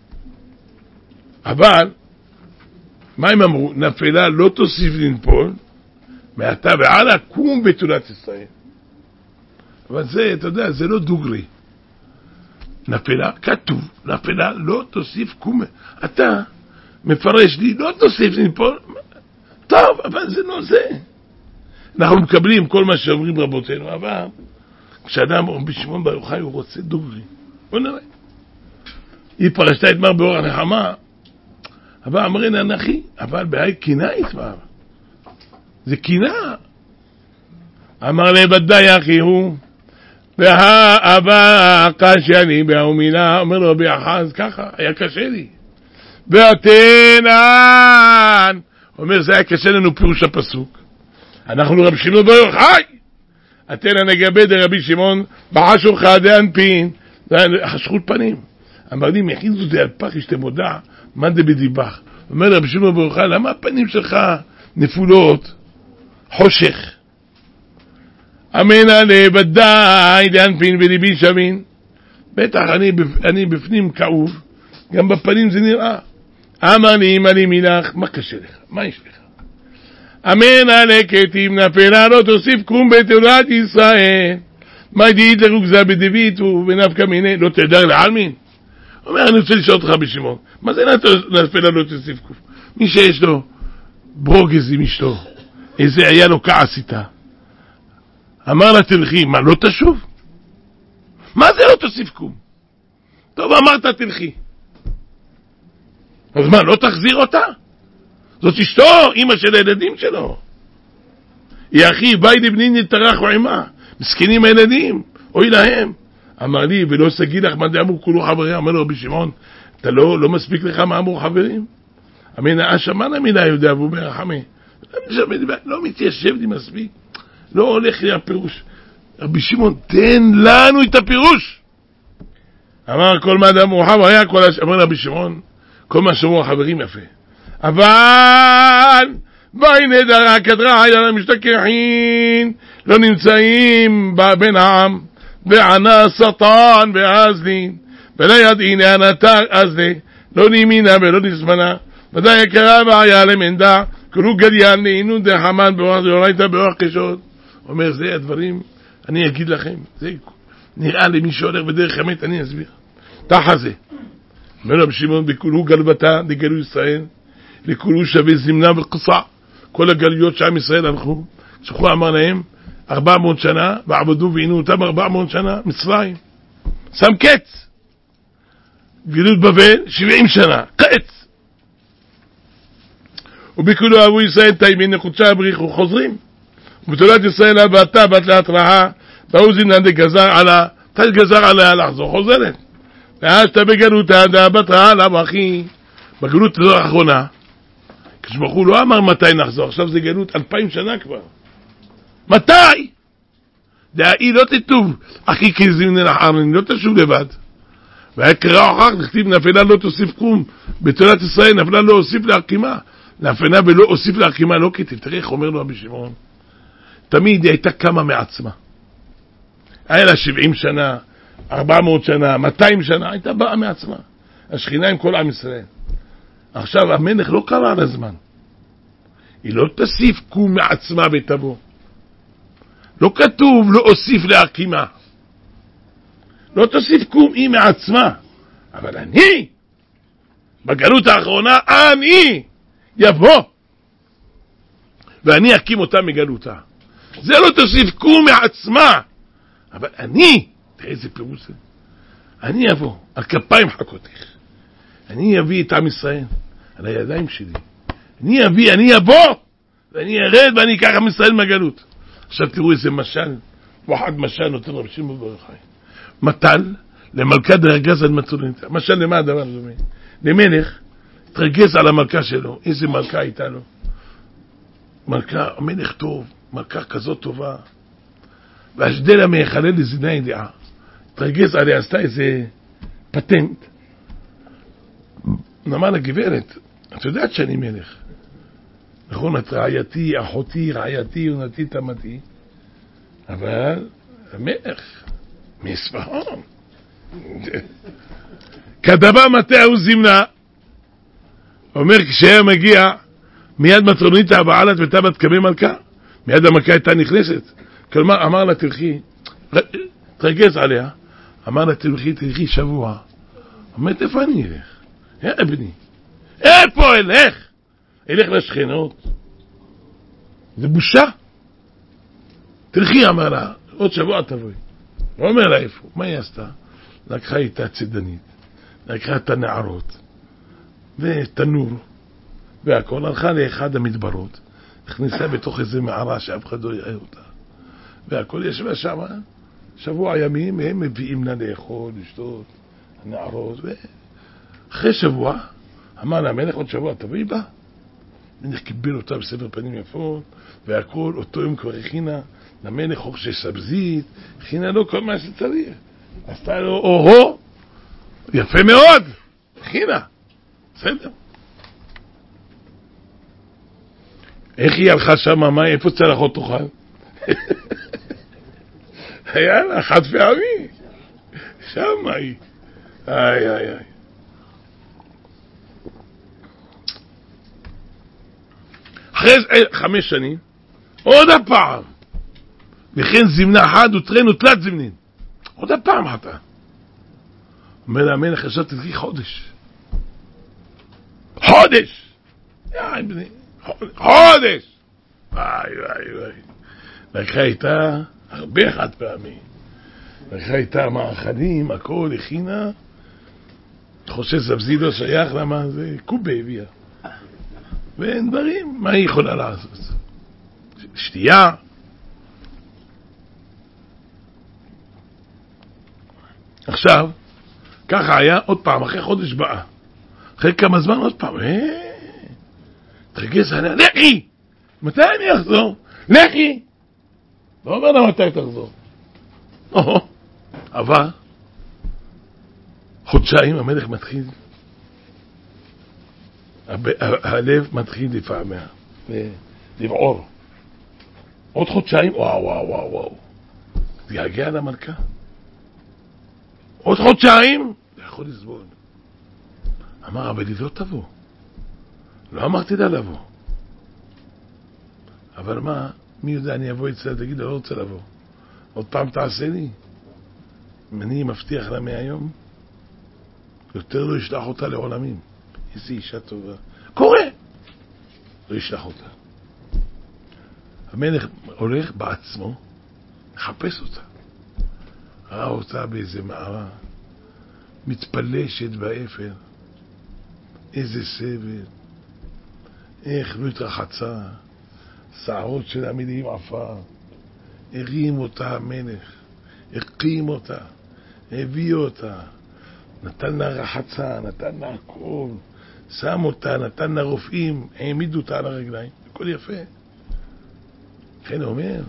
אבל, מה הם אמרו? נפלה לא תוסיף לנפול, מעתה ועלה קום בתולת ישראל. אבל זה, אתה יודע, זה לא דוגרי. נפלה, כתוב, נפלה לא תוסיף קום. אתה מפרש לי, לא תוסיף לנפול. טוב, אבל זה לא זה. אנחנו מקבלים כל מה שאומרים רבותינו, אבל כשאדם אומר בשמעון בר יוחאי הוא רוצה דוגרי. בוא נראה. היא פרשתה את מר באור הנחמה, אבל אמרין אנכי, אבל בהי קינה יתמר. זה קינה. אמר לי ודאי אחי הוא, והאבא קשה לי בהומינה, אומר לו ביחז, ככה, היה קשה לי. ואתנן, אומר זה היה קשה לנו פירוש הפסוק. אנחנו רב שמעון בר יוחאי. אתנה נגבה דרבי שמעון, בחשו חדי אנפין, חשכות פנים. אמר לי, מכיזו די על פח אשתה מודע, מה זה בדיבך? אומר רבי שמעון בר יוחאי, למה הפנים שלך נפולות? חושך. אמנה לבדי דאנפין וליבי שמין. בטח אני, אני בפנים כאוב, גם בפנים זה נראה. אמר לי, אמא לי מילך, מה קשה לך? מה יש לך? אמנה לקטים נפלה לא תוסיף קום בתולת ישראל. מה ידיד לרוגזה בדבית ונפקא מיני, לא תדר לעלמין? אומר, אני רוצה לשאול אותך בשמעון, מה זה נפלה לא תוסיף קום? מי שיש לו ברוגז עם אשתו, איזה היה לו כעס איתה, אמר לה תלכי, מה לא תשוב? מה זה לא תוסיף קום? טוב, אמרת תלכי. אז מה, לא תחזיר אותה? זאת אשתו, אמא של הילדים שלו. היא אחי, ביי לבנין יתרחו עמה. מסכנים הילדים, אוי להם. אמר לי, ולא סגי לך מה דאמרו כולו חבריה. אמר לו רבי שמעון, אתה לא, לא מספיק לך מה אמרו חברים? אמנה, אשמן המילה יודע, והוא אומר, חמי, לא מתיישב לי מספיק. לא הולך לי הפירוש. רבי שמעון, תן לנו את הפירוש. אמר כל מה דאמרו חבריה, אמר רבי שמעון, כל מה שאמרו החברים יפה. אבל בי נדרה כדרה היה למשתכחין לא נמצאים בין העם וענה שטן ואזלין ולא ידעין הנתר אזלי לא נימינה ולא נסמנה ודאי יקרה והיה למנדה כלו גליין לעינות דחמן באורח דאורייתא באורח קשות. אומר זה הדברים אני אגיד לכם, זה נראה למי שהולך בדרך אמת, אני אסביר תחה זה אומר רבי שמעון בכולו גלבתה דגלו ישראל לכולו שווה זמנה וקצה. כל הגלויות שעם ישראל הלכו, שכו אמר להם ארבע מאות שנה ועבדו ועינו אותם ארבע מאות שנה מצרים, שם קץ. גלות בבל שבעים שנה קץ. ובכולו אהבו ישראל תאיבין נחוצה הבריחו חוזרים, ובתולת ישראל הבאתה בת להתראה באו זמנה דגזר עלה תל גזר עליה לחזור חוזרת. ואז אתה בגלות העדה בת רעה לה אחי. בגלות האחרונה כשבחו לא אמר מתי נחזור, עכשיו זה גלות אלפיים שנה כבר. מתי? דאי לא תטוב אחי כזמנה לחרנין, לא תשוב לבד. והיה קרא אחר לכתיב נפלה לא תוסיף קום בתולת ישראל, נפלה לא הוסיף להקימה, נפלה ולא הוסיף להקימה לא כתיב. תראה איך אומר לו רבי שמעון, תמיד היא הייתה קמה מעצמה, היה לה שבעים שנה, ארבע מאות שנה, מאתיים שנה, הייתה באה מעצמה, השכינה עם כל עם ישראל. עכשיו המלך לא קרא על הזמן, היא לא תוסיף קום מעצמה ותבוא, לא כתוב לא הוסיף להקימה, לא תוסיף קום היא מעצמה. אבל אני בגלות האחרונה אני יבוא ואני אקים אותה מגלותה. זה לא תוסיף קום מעצמה, אבל אני, תראה איזה פירוש זה, אני אבוא על כפיים חכותך, אני אביא את עם ישראל על הידיים שלי, אני אביא, אני אבוא ואני ארד ואני אקח עם ישראל מגלות. עכשיו תראו איזה משל, ואחד משל נותן רבי שמעון בר יוחאי, מטל למלכה דרגז על מצולנית. משל למה הדבר הזה? למלך תרגז על המלכה שלו, איזה מלכה הייתה לו, מלכה, המלך טוב, מלכה כזאת טובה, והשדלה מייחלל לזינה ידיעה, תרגז עליה, עשתה איזה פטנט, נאמר לגברת, את יודעת שאני מלך, נכון, את רעייתי, אחותי, רעייתי, יונתי, תמתי, אבל המלך מספרון כדבה מטהו זימנה, אומר כשהיה מגיע מיד מטרונית הבעלת ותבת קמי מלכה, מיד המלכה הייתה נכנסת. כלומר אמר לה תלכי, תרגז עליה, אמר לה תלכי תלכי שבוע. אומרת איפה אני אלך? יא אבני, איפה אלך? אלך לשכנות? זה בושה. תלכי, אמר לה, עוד שבוע תבואי. לא אומר לה איפה, מה היא עשתה? לקחה איתה צידנית, לקחה את הנערות ותנור והכל, הלכה לאחד המדברות, נכנסה בתוך איזה מערה שאף אחד לא יראה אותה, והכל ישבה שם שבוע ימים, הם מביאים לה לאכול, לשתות, הנערות, ואחרי שבוע אמר לה המלך עוד שבוע תבואי בה. המלך קיבל אותה בסבר פנים יפות והכל, אותו יום כבר הכינה למלך חורשי סבזית, הכינה לו כל מה שצריך, עשתה לו אוהו יפה מאוד, הכינה בסדר. איך היא הלכה שם, מה, איפה צלחות תאכל? היה לה חד פעמי שם היא, איי איי איי. אחרי חמש שנים עוד הפעם וכן זמנה אחד וטרן ותלת זמנין, עוד הפעם חטא. אומר לה המלך עכשיו תלכי חודש חודש יאי בני חודש. וואי וואי וואי, לקחה איתה הרבה חד פעמי, לקחה איתה מאכלים, הכל הכינה, חושב סבזידו שייך למה זה קובה הביאה ואין דברים, מה היא יכולה לעשות? שתייה. עכשיו ככה היה עוד פעם, אחרי חודש באה, אחרי כמה זמן עוד פעם, אה תרגז עליה, לכי, מתי אני אחזור? לכי. לא אומר לה מתי תחזור. אבל חודשיים המלך מתחיל, הלב מתחיל לפעמיה, לבעור. עוד חודשיים, וואו וואו וואו וואו, זה יגיע למלכה. עוד חודשיים, זה יכול לסבול. אמר, אבל היא לא תבוא. לא אמרתי לה לבוא. אבל מה, מי יודע, אני אבוא אצלה, תגיד, לא רוצה לבוא. עוד פעם תעשה לי. אני מבטיח לה מהיום, יותר לא ישלח אותה לעולמים. איזו אישה טובה. קורא! לא ישלח אותה. המלך הולך בעצמו, מחפש אותה. ראה אותה באיזה מערה, מתפלשת באפר. איזה סבל. איך לא התרחצה, שערות של המילים עפה. הרים אותה המלך, הקים אותה, הביא אותה, נתן לה רחצה, נתן לה הכל, שם אותה, נתן לה רופאים, העמיד אותה על הרגליים, הכל יפה. לכן הוא אומר,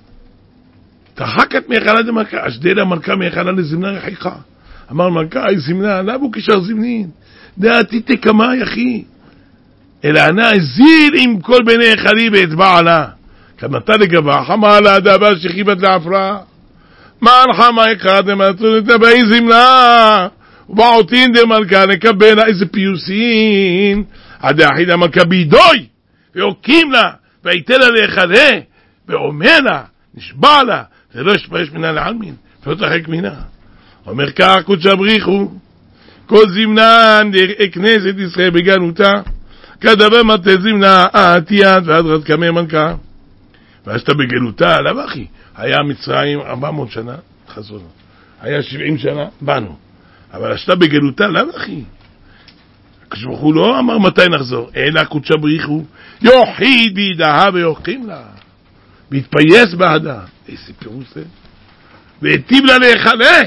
תחקת מאכלה דמלכה, אשדלה מלכה מאכלה לזמנה רחיכה. אמר מלכה, אי זמנה, לאו קשר זמנין, דעתי תקמה יחי, אלא ענה הזיל עם כל בני אכלי ואת בעלה. כנתה לגבה, חמה לה דאבה שחיבת לעפרה, מען חמה יקרה דמלכה דבאי זמנה, ובעותין דמלכה נקבל איזה פיוסין, עד האחיד המלכה בידוי, והוקים לה, והייתה לה לאכלה, ואומר לה, נשבע לה, זה לא ישפרש מנה לעלמין, ולא תרחק מנה. אומר כך קודש הבריחו, כל זמנן כנסת ישראל בגנותה, כדבר מטה זמנה, העתיית ועד רד קמי מלכה. ואז אתה בגלותה, למה אחי? היה מצרים ארבע מאות שנה, חזון. היה שבעים שנה, באנו. אבל השתה בגלותה, למה אחי? כשבחו לא אמר מתי נחזור, אלא קודש הבריחו, יוחיד בידעה ויוחים לה. והתפייס בעדה. איזה פירוש זה? והטיב לה להיכלה.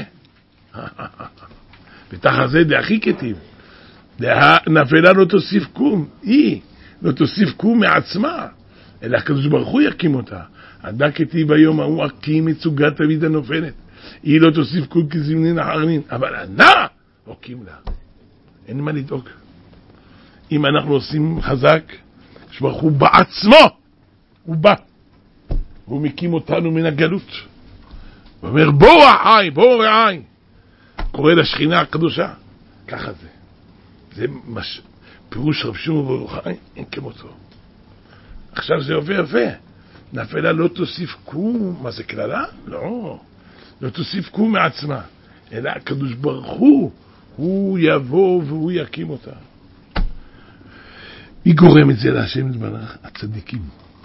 ותחת זה דאחי כתיב. נפלה לא תוסיף קום, היא לא תוסיף קום מעצמה, אלא הקדוש ברוך הוא יקים אותה. עדה כתיב היום ההוא הקים מצוגת תמיד הנופלת, היא לא תוסיף קום כזמנין אחרנין, אבל ענה הוקים לה. אין מה לדאוג. אם אנחנו עושים חזק, הקדוש ברוך הוא בעצמו, הוא בא, והוא מקים אותנו מן הגלות. הוא אומר, בואו רעי, בואו רעי. קורא לשכינה הקדושה. ככה זה. זה מש... פירוש רב שמעון בר יוחאי, אין כמותו. עכשיו זה עובר יפה. נפלה לא תוסיף קום. מה זה כללה? לא. לא תוסיף קום מעצמה. אלא הקדוש ברוך הוא, הוא יבוא והוא יקים אותה. מי גורם את זה להשם יתברך? הצדיקים.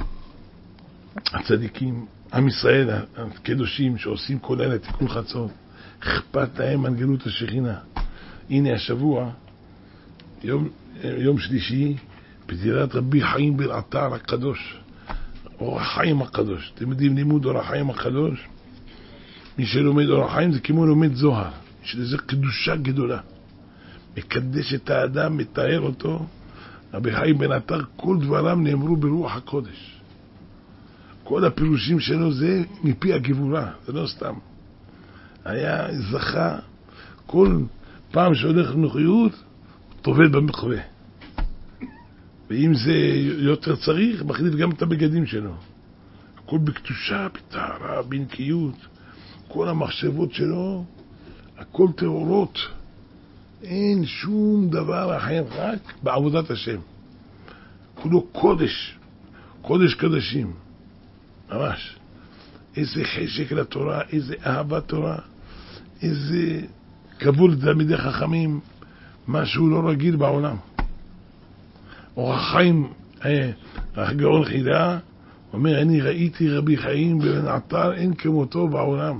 הצדיקים, עם ישראל, הקדושים שעושים כל אלה תיקון חצות, אכפת להם מנגלות השכינה. הנה השבוע, יום, יום שלישי, פטירת רבי חיים בן עטר הקדוש, אור החיים הקדוש. אתם יודעים לימוד אור החיים הקדוש? מי שלומד אור החיים זה כמו לומד זוהר, יש לזה קדושה גדולה. מקדש את האדם, מתאר אותו. רבי חיים בן עטר, כל דבריו נאמרו ברוח הקודש. כל הפירושים שלו זה מפי הגבורה, זה לא סתם. היה זכה, כל פעם שהולך לנוחיות, טובל במקווה. ואם זה יותר צריך, מחליף גם את הבגדים שלו. הכל בקדושה, בטהרה, בנקיות. כל המחשבות שלו, הכל טהורות. אין שום דבר אחר, רק בעבודת השם. כולו קודש, קודש קדשים. ממש. איזה חשק לתורה, איזה אהבת תורה, איזה כבוד לתלמידי חכמים, משהו לא רגיל בעולם. אור החיים, הגאון חידה, אומר, אני ראיתי רבי חיים בן עטר, אין כמותו בעולם.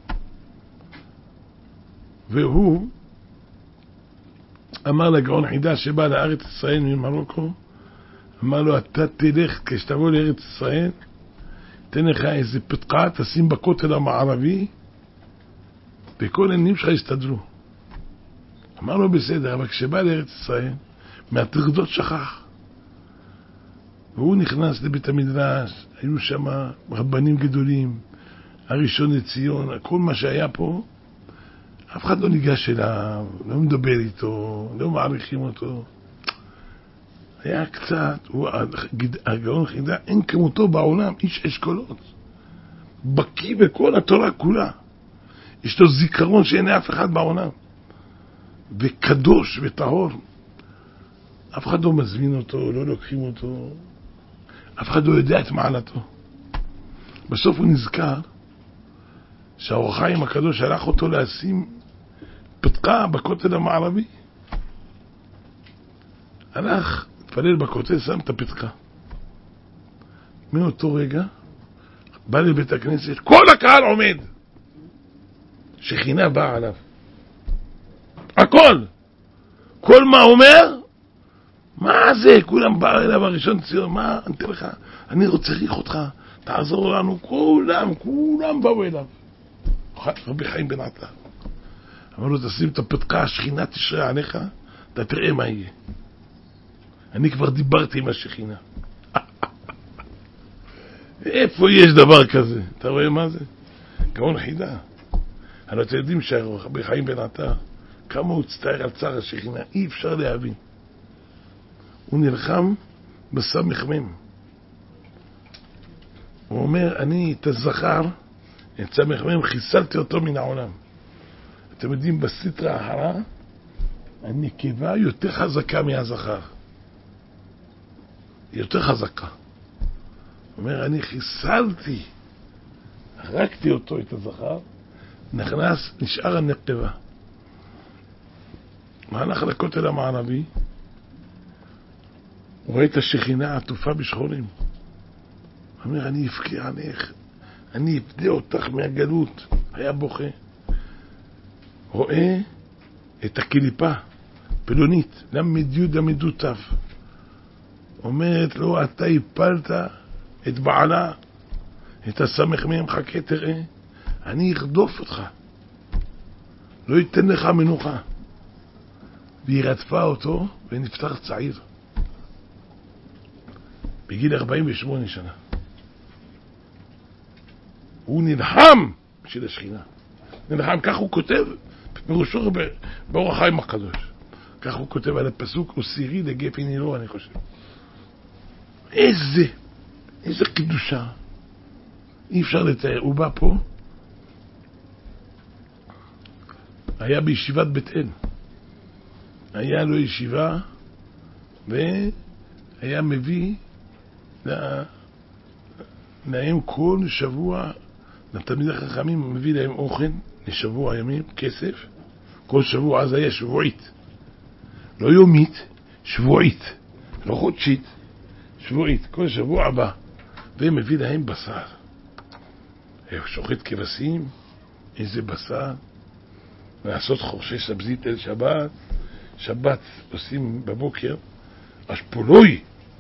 והוא אמר לגאון חידה שבא לארץ ישראל ממרוקו, אמר לו, אתה תלך, כשתבוא לארץ ישראל, תן לך איזה פתקה, תשים בכותל המערבי, וכל העניינים שלך יסתדרו. אמר לו, בסדר, אבל כשבא לארץ ישראל, מהטרדות שכח. והוא נכנס לבית המדרש, היו שם רבנים גדולים, הראשון לציון, כל מה שהיה פה, אף אחד לא ניגש אליו, לא מדבר איתו, לא מעריכים אותו. היה קצת, הוא, הגאון חידה, אין כמותו בעולם, איש אשכולות. בקיא בכל התורה כולה. יש לו זיכרון שאין אף אחד בעולם. וקדוש וטהור. אף אחד לא מזמין אותו, לא לוקחים אותו. אף אחד לא יודע את מעלתו. בסוף הוא נזכר שהאור החיים הקדוש שלח אותו לשים פתקה בכותל המערבי. הלך, התפלל בכותל, שם את הפתקה. מאותו רגע, בא לבית הכנסת, כל הקהל עומד. שכינה באה עליו. הכל. כל מה אומר, מה זה? כולם באו אליו הראשון ציון, מה? אני אתן לך, אני רוצה להריח אותך, תעזור לנו, כולם, כולם באו אליו. רבי חיים בן עטר. אמר לו, תשים את הפתקה, השכינה תשרה עליך, אתה תראה מה יהיה. אני כבר דיברתי עם השכינה. איפה יש דבר כזה? אתה רואה מה זה? גאון חידה. אבל אתם יודעים שרבי חיים בן עטר, כמה הוא הצטער על צער השכינה, אי אפשר להבין. הוא נלחם בסמ"ם. הוא אומר, אני את הזכר, את סמ"ם, חיסלתי אותו מן העולם. אתם יודעים, בסטרא אחרא, הנקבה יותר חזקה מהזכר. היא יותר חזקה. הוא אומר, אני חיסלתי, הרגתי אותו, את הזכר, נכנס, נשאר הנקבה. מה הלך לכותל המערבי? הוא רואה את השכינה עטופה בשחורים. הוא אומר, אני אפקיע עליך, אני אפדה אותך מהגלות. היה בוכה. רואה את הקליפה, פלונית, למד י' למד ת'. אומרת לו, אתה הפלת את בעלה, את הסמ"ם, חכה תראה, אני ארדוף אותך. לא ייתן לך מנוחה. והיא רדפה אותו ונפטר צעיר. בגיל ארבעים ושמונה שנה. הוא נלחם בשביל השכינה. נלחם, כך הוא כותב, בראשו באור החיים הקדוש. כך הוא כותב על הפסוק, וסירי לגפי נילו, אני חושב. איזה, איזה קדושה. אי אפשר לתאר. הוא בא פה, היה בישיבת בית אל, היה לו ישיבה, והיה מביא להם כל שבוע, לתלמידי החכמים, הוא מביא להם אוכל לשבוע ימים, כסף, כל שבוע. אז היה שבועית, לא יומית, שבועית, לא חודשית, שבועית, כל שבוע הבא, ומביא להם בשר, שוחט כבשים, איזה בשר, לעשות חורשי סבזית אל שבת. שבת עושים בבוקר אשפולוי,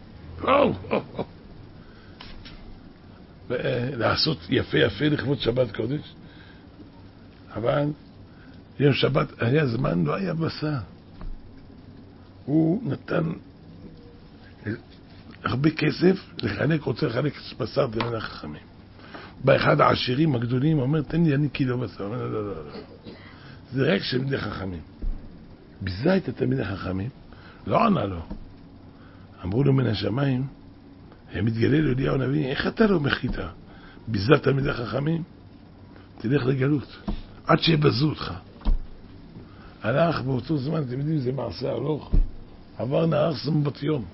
לעשות יפה יפה לכבוד שבת קודש. אבל יום שבת היה זמן, לא היה בשר. הוא נתן הרבה כסף לחלק, רוצה לחלק בשר תלמידי החכמים. באחד העשירים הגדולים אומר, תן לי אני קילו בשר. לא, לא, לא, לא. זה רק תלמידי חכמים. ביזה את התלמידי החכמים, לא ענה לו. אמרו לו מן השמיים, הם מתגלה לו אליהו הנביא, איך אתה לא מחיתה? ביזה תלמידי החכמים, תלך לגלות, עד שיבזו אותך. הלך באותו זמן, אתם יודעים, זה מעשה הלוך, עבר נהר סמבטיון.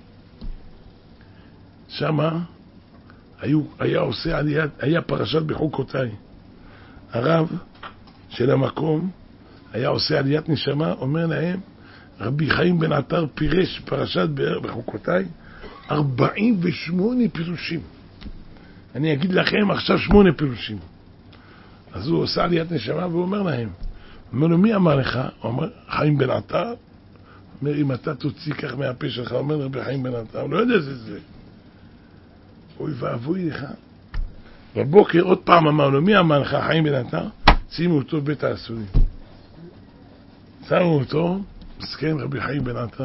שמה היו, היה עושה עליית, היה פרשת בחוקותיי. הרב של המקום היה עושה עליית נשמה, אומר להם, רבי חיים בן עטר פירש פרשת בחוקותיי ארבעים ושמונה פירושים. אני אגיד לכם עכשיו שמונה פירושים. אז הוא עושה עליית נשמה והוא אומר להם, אומר לו, מי אמר לך? הוא אומר, חיים בן עטר. אומר, אם אתה תוציא כך מהפה שלך, אומר רבי חיים בן עטר, הוא לא יודע זה זה. אוי ואבוי לך. בבוקר עוד פעם אמר לו, מי אמר לך? חיים בן עטר. שימו אותו בית האסורים. שמו אותו, מסכן רבי חיים בן עטר.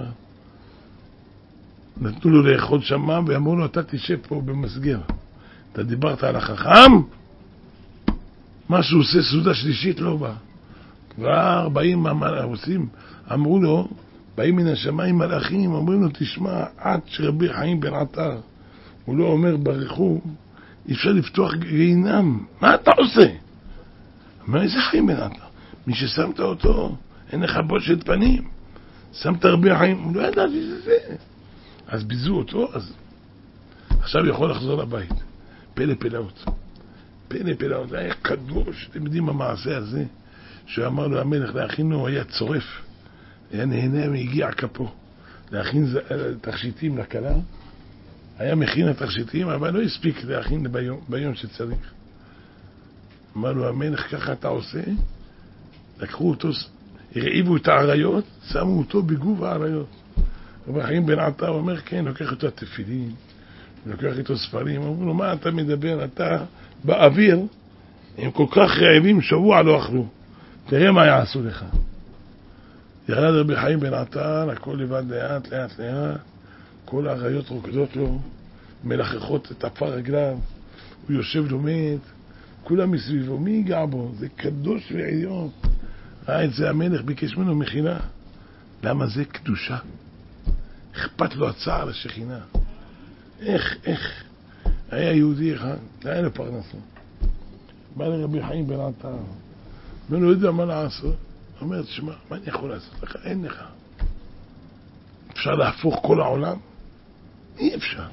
נתנו לו לאכול שמה ואמרו לו, אתה תשב פה במסגר. אתה דיברת על החכם? מה שהוא עושה סעודה שלישית לא בא. כבר באים עושים, אמרו לו, באים מן השמיים מלאכים, אומרים לו, תשמע, עד שרבי חיים בן עטר, הוא לא אומר ברכו, אפשר לפתוח גיהינם. מה אתה עושה? אומר, איזה חיים בן עטר? מי ששמת אותו, אין לך בושת פנים. שמת רבי חיים, הוא לא ידע שזה זה. אז ביזו אותו, אז עכשיו יכול לחזור לבית. פלא פלאות. פלא פלאות. זה היה קדוש. אתם יודעים המעשה הזה, שהוא אמר לו המלך להכינו, הוא היה צורף. היה נהנה והגיע כפו. להכין תכשיטים לקלה. היה מכין התכשיטים, אבל לא הספיק להכין ביום, ביום שצריך. אמר לו המלך, ככה אתה עושה? לקחו אותו, הרעיבו את העריות, שמו אותו בגוב העריות. רבי חיים בן עטר אומר, כן, לוקח אותו התפילין, לוקח איתו ספרים. אמרו לו, מה אתה מדבר? אתה באוויר, הם כל כך רעבים, שבוע לא אכלו. תראה מה יעשו לך. ירד רבי חיים בן עטר, הכל לבד לאט, לאט, לאט. כל העריות רוקדות לו, מלחכות את עפר רגליו, הוא יושב לומד, כולם מסביבו, מי ייגע בו? זה קדוש ועליון. ראה את זה המלך, ביקש ממנו מחילה. למה זה קדושה? אכפת לו הצער לשכינה. איך, איך? היה יהודי אחד, היה לו פרנסה. בא לרבי חיים בן עטר, אומר לו, יודע מה לעשות? אומר, תשמע, מה אני יכול לעשות לך? אין לך. אפשר להפוך כל העולם? אי אפשר.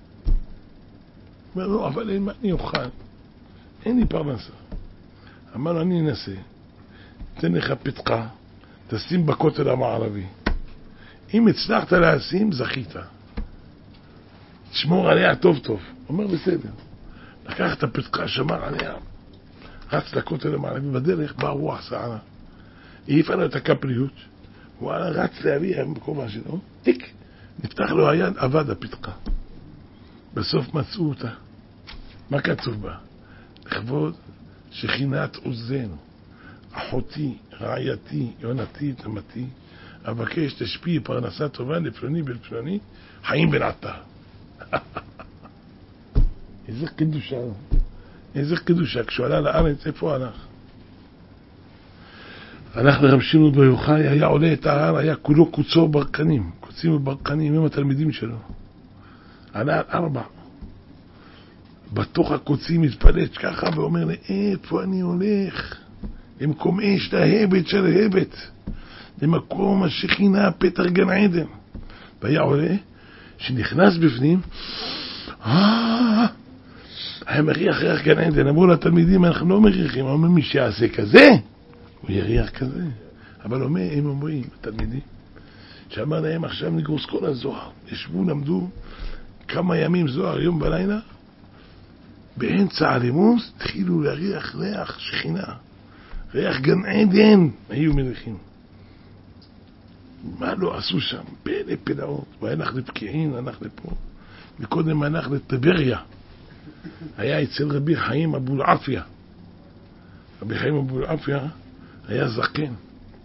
אומר לו, אבל אין מה אני אוכל. אין לי פרנסה. אמר לו, אני אנסה. תן לך פתקה, תשים בכותל המערבי. אם הצלחת להשים, זכית. תשמור עליה טוב טוב. אומר, בסדר. לקח את הפתקה, שמר עליה. רץ לכותל המערבי, בדרך בא רוח סערה. העיפה לו את הקפריות. הוא רץ להביא במקומה שלו. טיק. נפתח לו היד, עבד הפתקה. בסוף מצאו אותה. מה כתוב בה? לכבוד שכינת עוזנו. אחותי, רעייתי, יונתי, תמתי, אבקש תשפיעי פרנסה טובה לפלוני ולפלוני, חיים בן עטר. איזה קדושה. איזה קדושה. כשהוא עלה לארץ, איפה הלך? הלך לרב שמעון בר יוחאי, היה עולה את ההר, היה כולו קוצו ברקנים, קוצים וברקנים, הם התלמידים שלו. עלה על ארבע. בתוך הקוצים מתפלט ככה ואומר לי, איפה אני הולך? למקום אש להבט של ההבט, למקום השכינה, פתח גן עדן. והיה עולה, שנכנס בפנים, אה, היה מריח ריח גן עדן. אמרו לתלמידים, אנחנו לא מריחים, אמרו מי שיעשה כזה, הוא יריח כזה. אבל אומר, הם אומרים, התלמידים, שאמר להם עכשיו נגרוס כל הזוהר, ישבו, למדו כמה ימים זוהר, יום בלילה, באמצע הלימוס התחילו להריח ריח שכינה, ריח גן עדן, היו מריחים. מה לא עשו שם? פלא פלאות. והלך לפקיעין, הלך לפה, וקודם הלך לטבריה, היה אצל רבי חיים אבו אלעפיה. רבי חיים אבו אלעפיה היה זקן,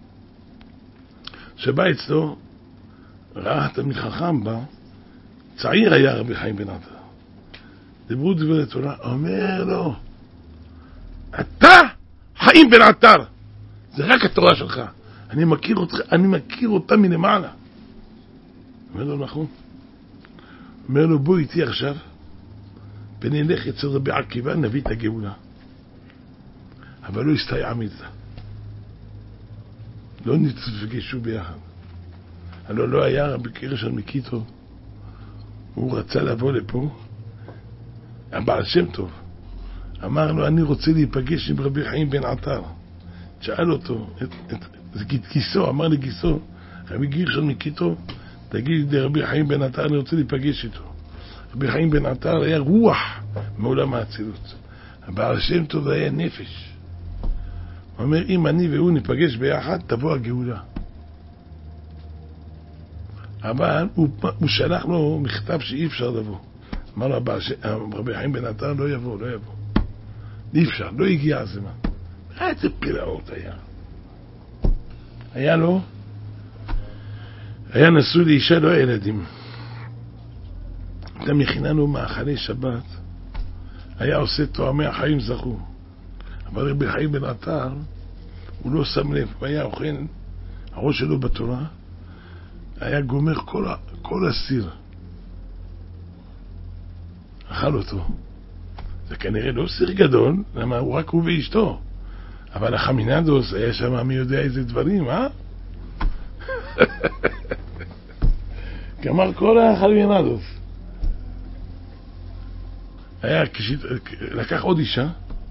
שבא אצלו, ראה תלמיד חכם בה, צעיר היה רבי חיים בן עטר, דיברו דברי תורה, אומר לו, אתה חיים בן עטר, זה רק התורה שלך, אני מכיר אותך, אני מכיר אותה מלמעלה. אומר לו, נכון. אומר לו, בוא איתי עכשיו ונלך אצל רבי עקיבא, נביא את הגאולה. אבל לא הסתייע מזה, לא נתפגשו ביחד. הלוא לא היה רבי קרשן מקיטו, הוא רצה לבוא לפה, הבעל שם טוב אמר לו, אני רוצה להיפגש עם רבי חיים בן עטר. שאל אותו, את, את, זה גיסו, אמר לי גיסו, רבי קרשן מקיטו, תגיד לרבי חיים בן עטר, אני רוצה להיפגש איתו. רבי חיים בן עטר היה רוח מעולם האצילות, הבעל שם טוב היה נפש. הוא אומר, אם אני והוא ניפגש ביחד, תבוא הגאולה. אבל הוא, הוא שלח לו מכתב שאי אפשר לבוא. אמר לו, רבי חיים בן עטר לא יבוא, לא יבוא. אי אפשר, לא הגיע הזמן. איזה פלאות היה. היה לו, היה נשוי לאישה, לא ילדים. אתה מכינה לו מאכלי שבת, היה עושה תואמי החיים זכו. אבל רבי חיים בן עטר, הוא לא שם לב, הוא היה אוכל, הראש שלו בתורה, היה גומר כל, כל הסיר. אכל אותו. זה כנראה לא סיר גדול, למה הוא רק הוא ואשתו. אבל החמינדוס היה שם, מי יודע איזה דברים, אה? גמר כל החמינדוס. היה, כשית, לקח עוד אישה,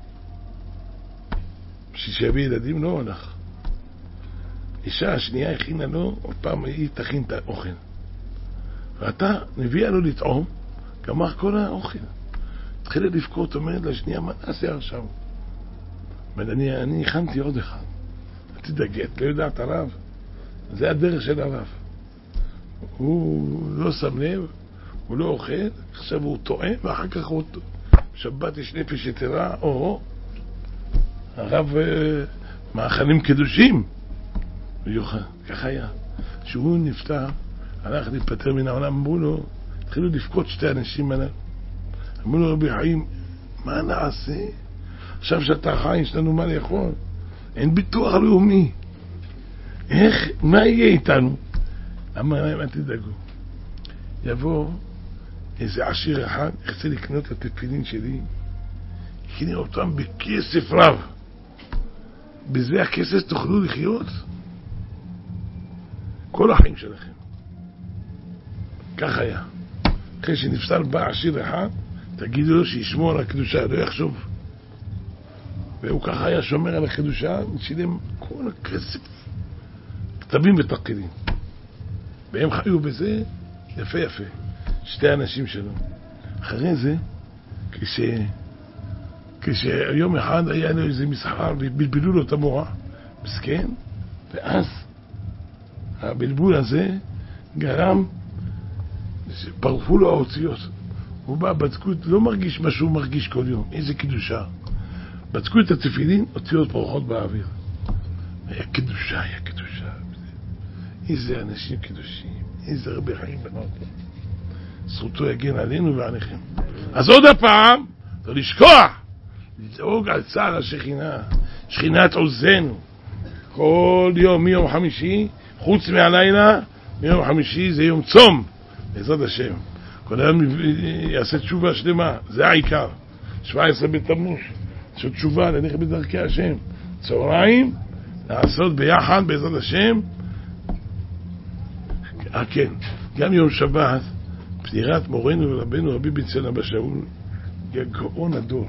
שיביא ילדים, לא הולך. אישה השנייה הכינה לו, עוד פעם היא תכין את האוכל. ואתה נביאה לו לטעום, גמר כל האוכל. התחילה לבכות, אומרת לשנייה, מה נעשה עכשיו? אני, אני הכנתי עוד אחד. את תדגת, לא יודעת הרב. זה הדרך של הרב. הוא לא שם לב, הוא לא אוכל, עכשיו הוא טועה, ואחר כך הוא שבת יש נפש יתרה, או הרב מאכלים קדושים. ויוכל, ככה היה. כשהוא נפטר, הלך להתפטר מן העולם, אמרו לו, התחילו לפקוד שתי אנשים עליו. אמרו לו, רבי חיים, מה נעשה? עכשיו שאתה חי, יש לנו מה לאכול. אין ביטוח לאומי. איך, מה יהיה איתנו? אמר להם, אל תדאגו. יבוא איזה עשיר אחד, יחצה לקנות את התפילין שלי, יקנה אותם בכסף רב. בזה הכסף תוכלו לחיות כל החיים שלכם. כך היה. אחרי שנפטר בא עשיר אחד, תגידו לו שישמור על הקדושה, לא יחשוב. והוא ככה היה שומר על הקדושה, נשילם כל הכסף, כתבים ותקידים. והם חיו בזה יפה יפה, שתי אנשים שלו. אחרי זה, כש... כשיום אחד היה לו איזה מסחר ובלבלו לו את המוח, מסכן, ואז הבלבול הזה גרם שפרפו לו האוציות. הוא בא, בדקו, לא מרגיש מה שהוא מרגיש כל יום, איזה קדושה. בדקו את התפילין, אותיות פורחות באוויר. היה קדושה, היה קדושה. איזה אנשים קדושים, איזה רבי חיים בן עטר. זכותו יגן עלינו ועליכם. אז עוד הפעם, לא לשכוח, לדאוג על צער השכינה, שכינת עוזנו. כל יום מיום חמישי, חוץ מהלילה, מיום חמישי זה יום צום, בעזרת השם. כל היום יעשה תשובה שלמה, זה העיקר. שבע עשרה בתמוז, לעשות תשובה, ללכת בדרכי השם. צהריים, לעשות ביחד בעזרת השם. אה כן, גם יום שבת, פטירת מורנו ורבנו רבי בן אבא שאול, גאון הדור.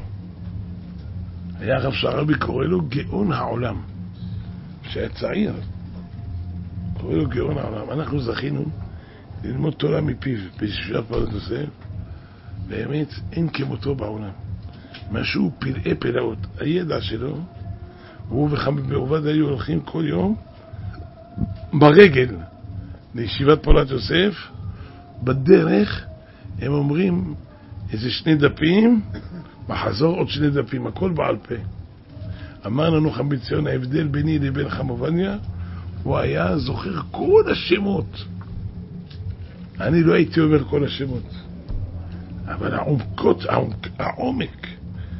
היה הרב שרעבי קורא לו גאון העולם. שהיה צעיר, קורא לו גאון העולם. אנחנו זכינו ללמוד תורה מפיו בישיבת פועלות יוסף. באמת אין כמותו בעולם. משהו פלאי פלאות. הידע שלו, הוא וחמד בעובד היו הולכים כל יום ברגל לישיבת פועלות יוסף. בדרך הם אומרים איזה שני דפים, בחזור עוד שני דפים, הכל בעל פה. אמר לנו חמד ציון, ההבדל ביני לבין חמובניה, הוא היה זוכר כל השמות. אני לא הייתי אומר כל השמות, אבל העומקות, העומק, העומק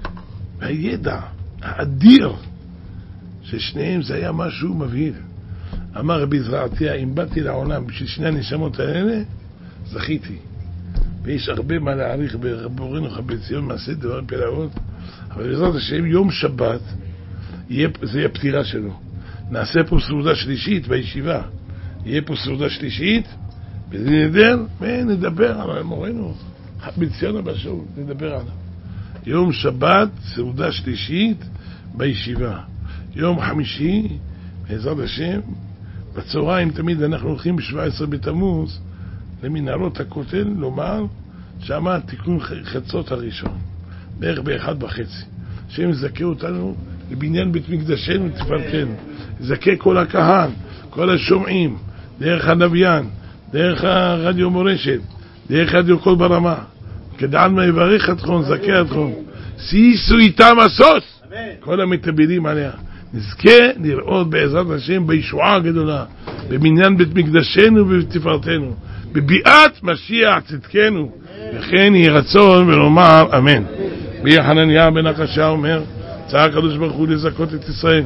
והידע האדיר של שניהם זה היה משהו מבהיל. אמר רבי זרעתיה, אם באתי לעולם בשביל שני הנשמות האלה, זכיתי. ויש הרבה מה להעריך ברבנו חמד ציון מעשה דבר פלאות, אבל בעזרת השם יום שבת יהיה, זה יהיה פטירה שלו. נעשה פה סעודה שלישית בישיבה, יהיה פה סעודה שלישית וזה נדר, ונדבר על מורנו חמד ציון אבא שאול, נדבר עליו. יום שבת סעודה שלישית בישיבה. יום חמישי בעזרת השם בצהריים תמיד אנחנו הולכים ב-שבע עשרה בתמוז למנהרות הכותל, לומר שמה תיקון חצות הראשון בערך באחד וחצי. השם יזכה אותנו לבניין בית מקדשנו ותפארתנו, יזכה כל הקהל, כל השומעים, דרך הנביין, דרך הרדיו מורשת, דרך רדיו קול ברמה, כדען מה יברך אתכם, זכה אתכם, שישו איתם הסוס, כל המתאבלים עליה. נזכה לראות בעזרת השם בישועה הגדולה, בבניין בית מקדשנו ובתפארתנו, בביאת משיח צדקנו, וכן יהי רצון ונאמר אמן. רבי חנניה בן הקשה אומר, צעק הקדוש ברוך הוא לזכות את ישראל.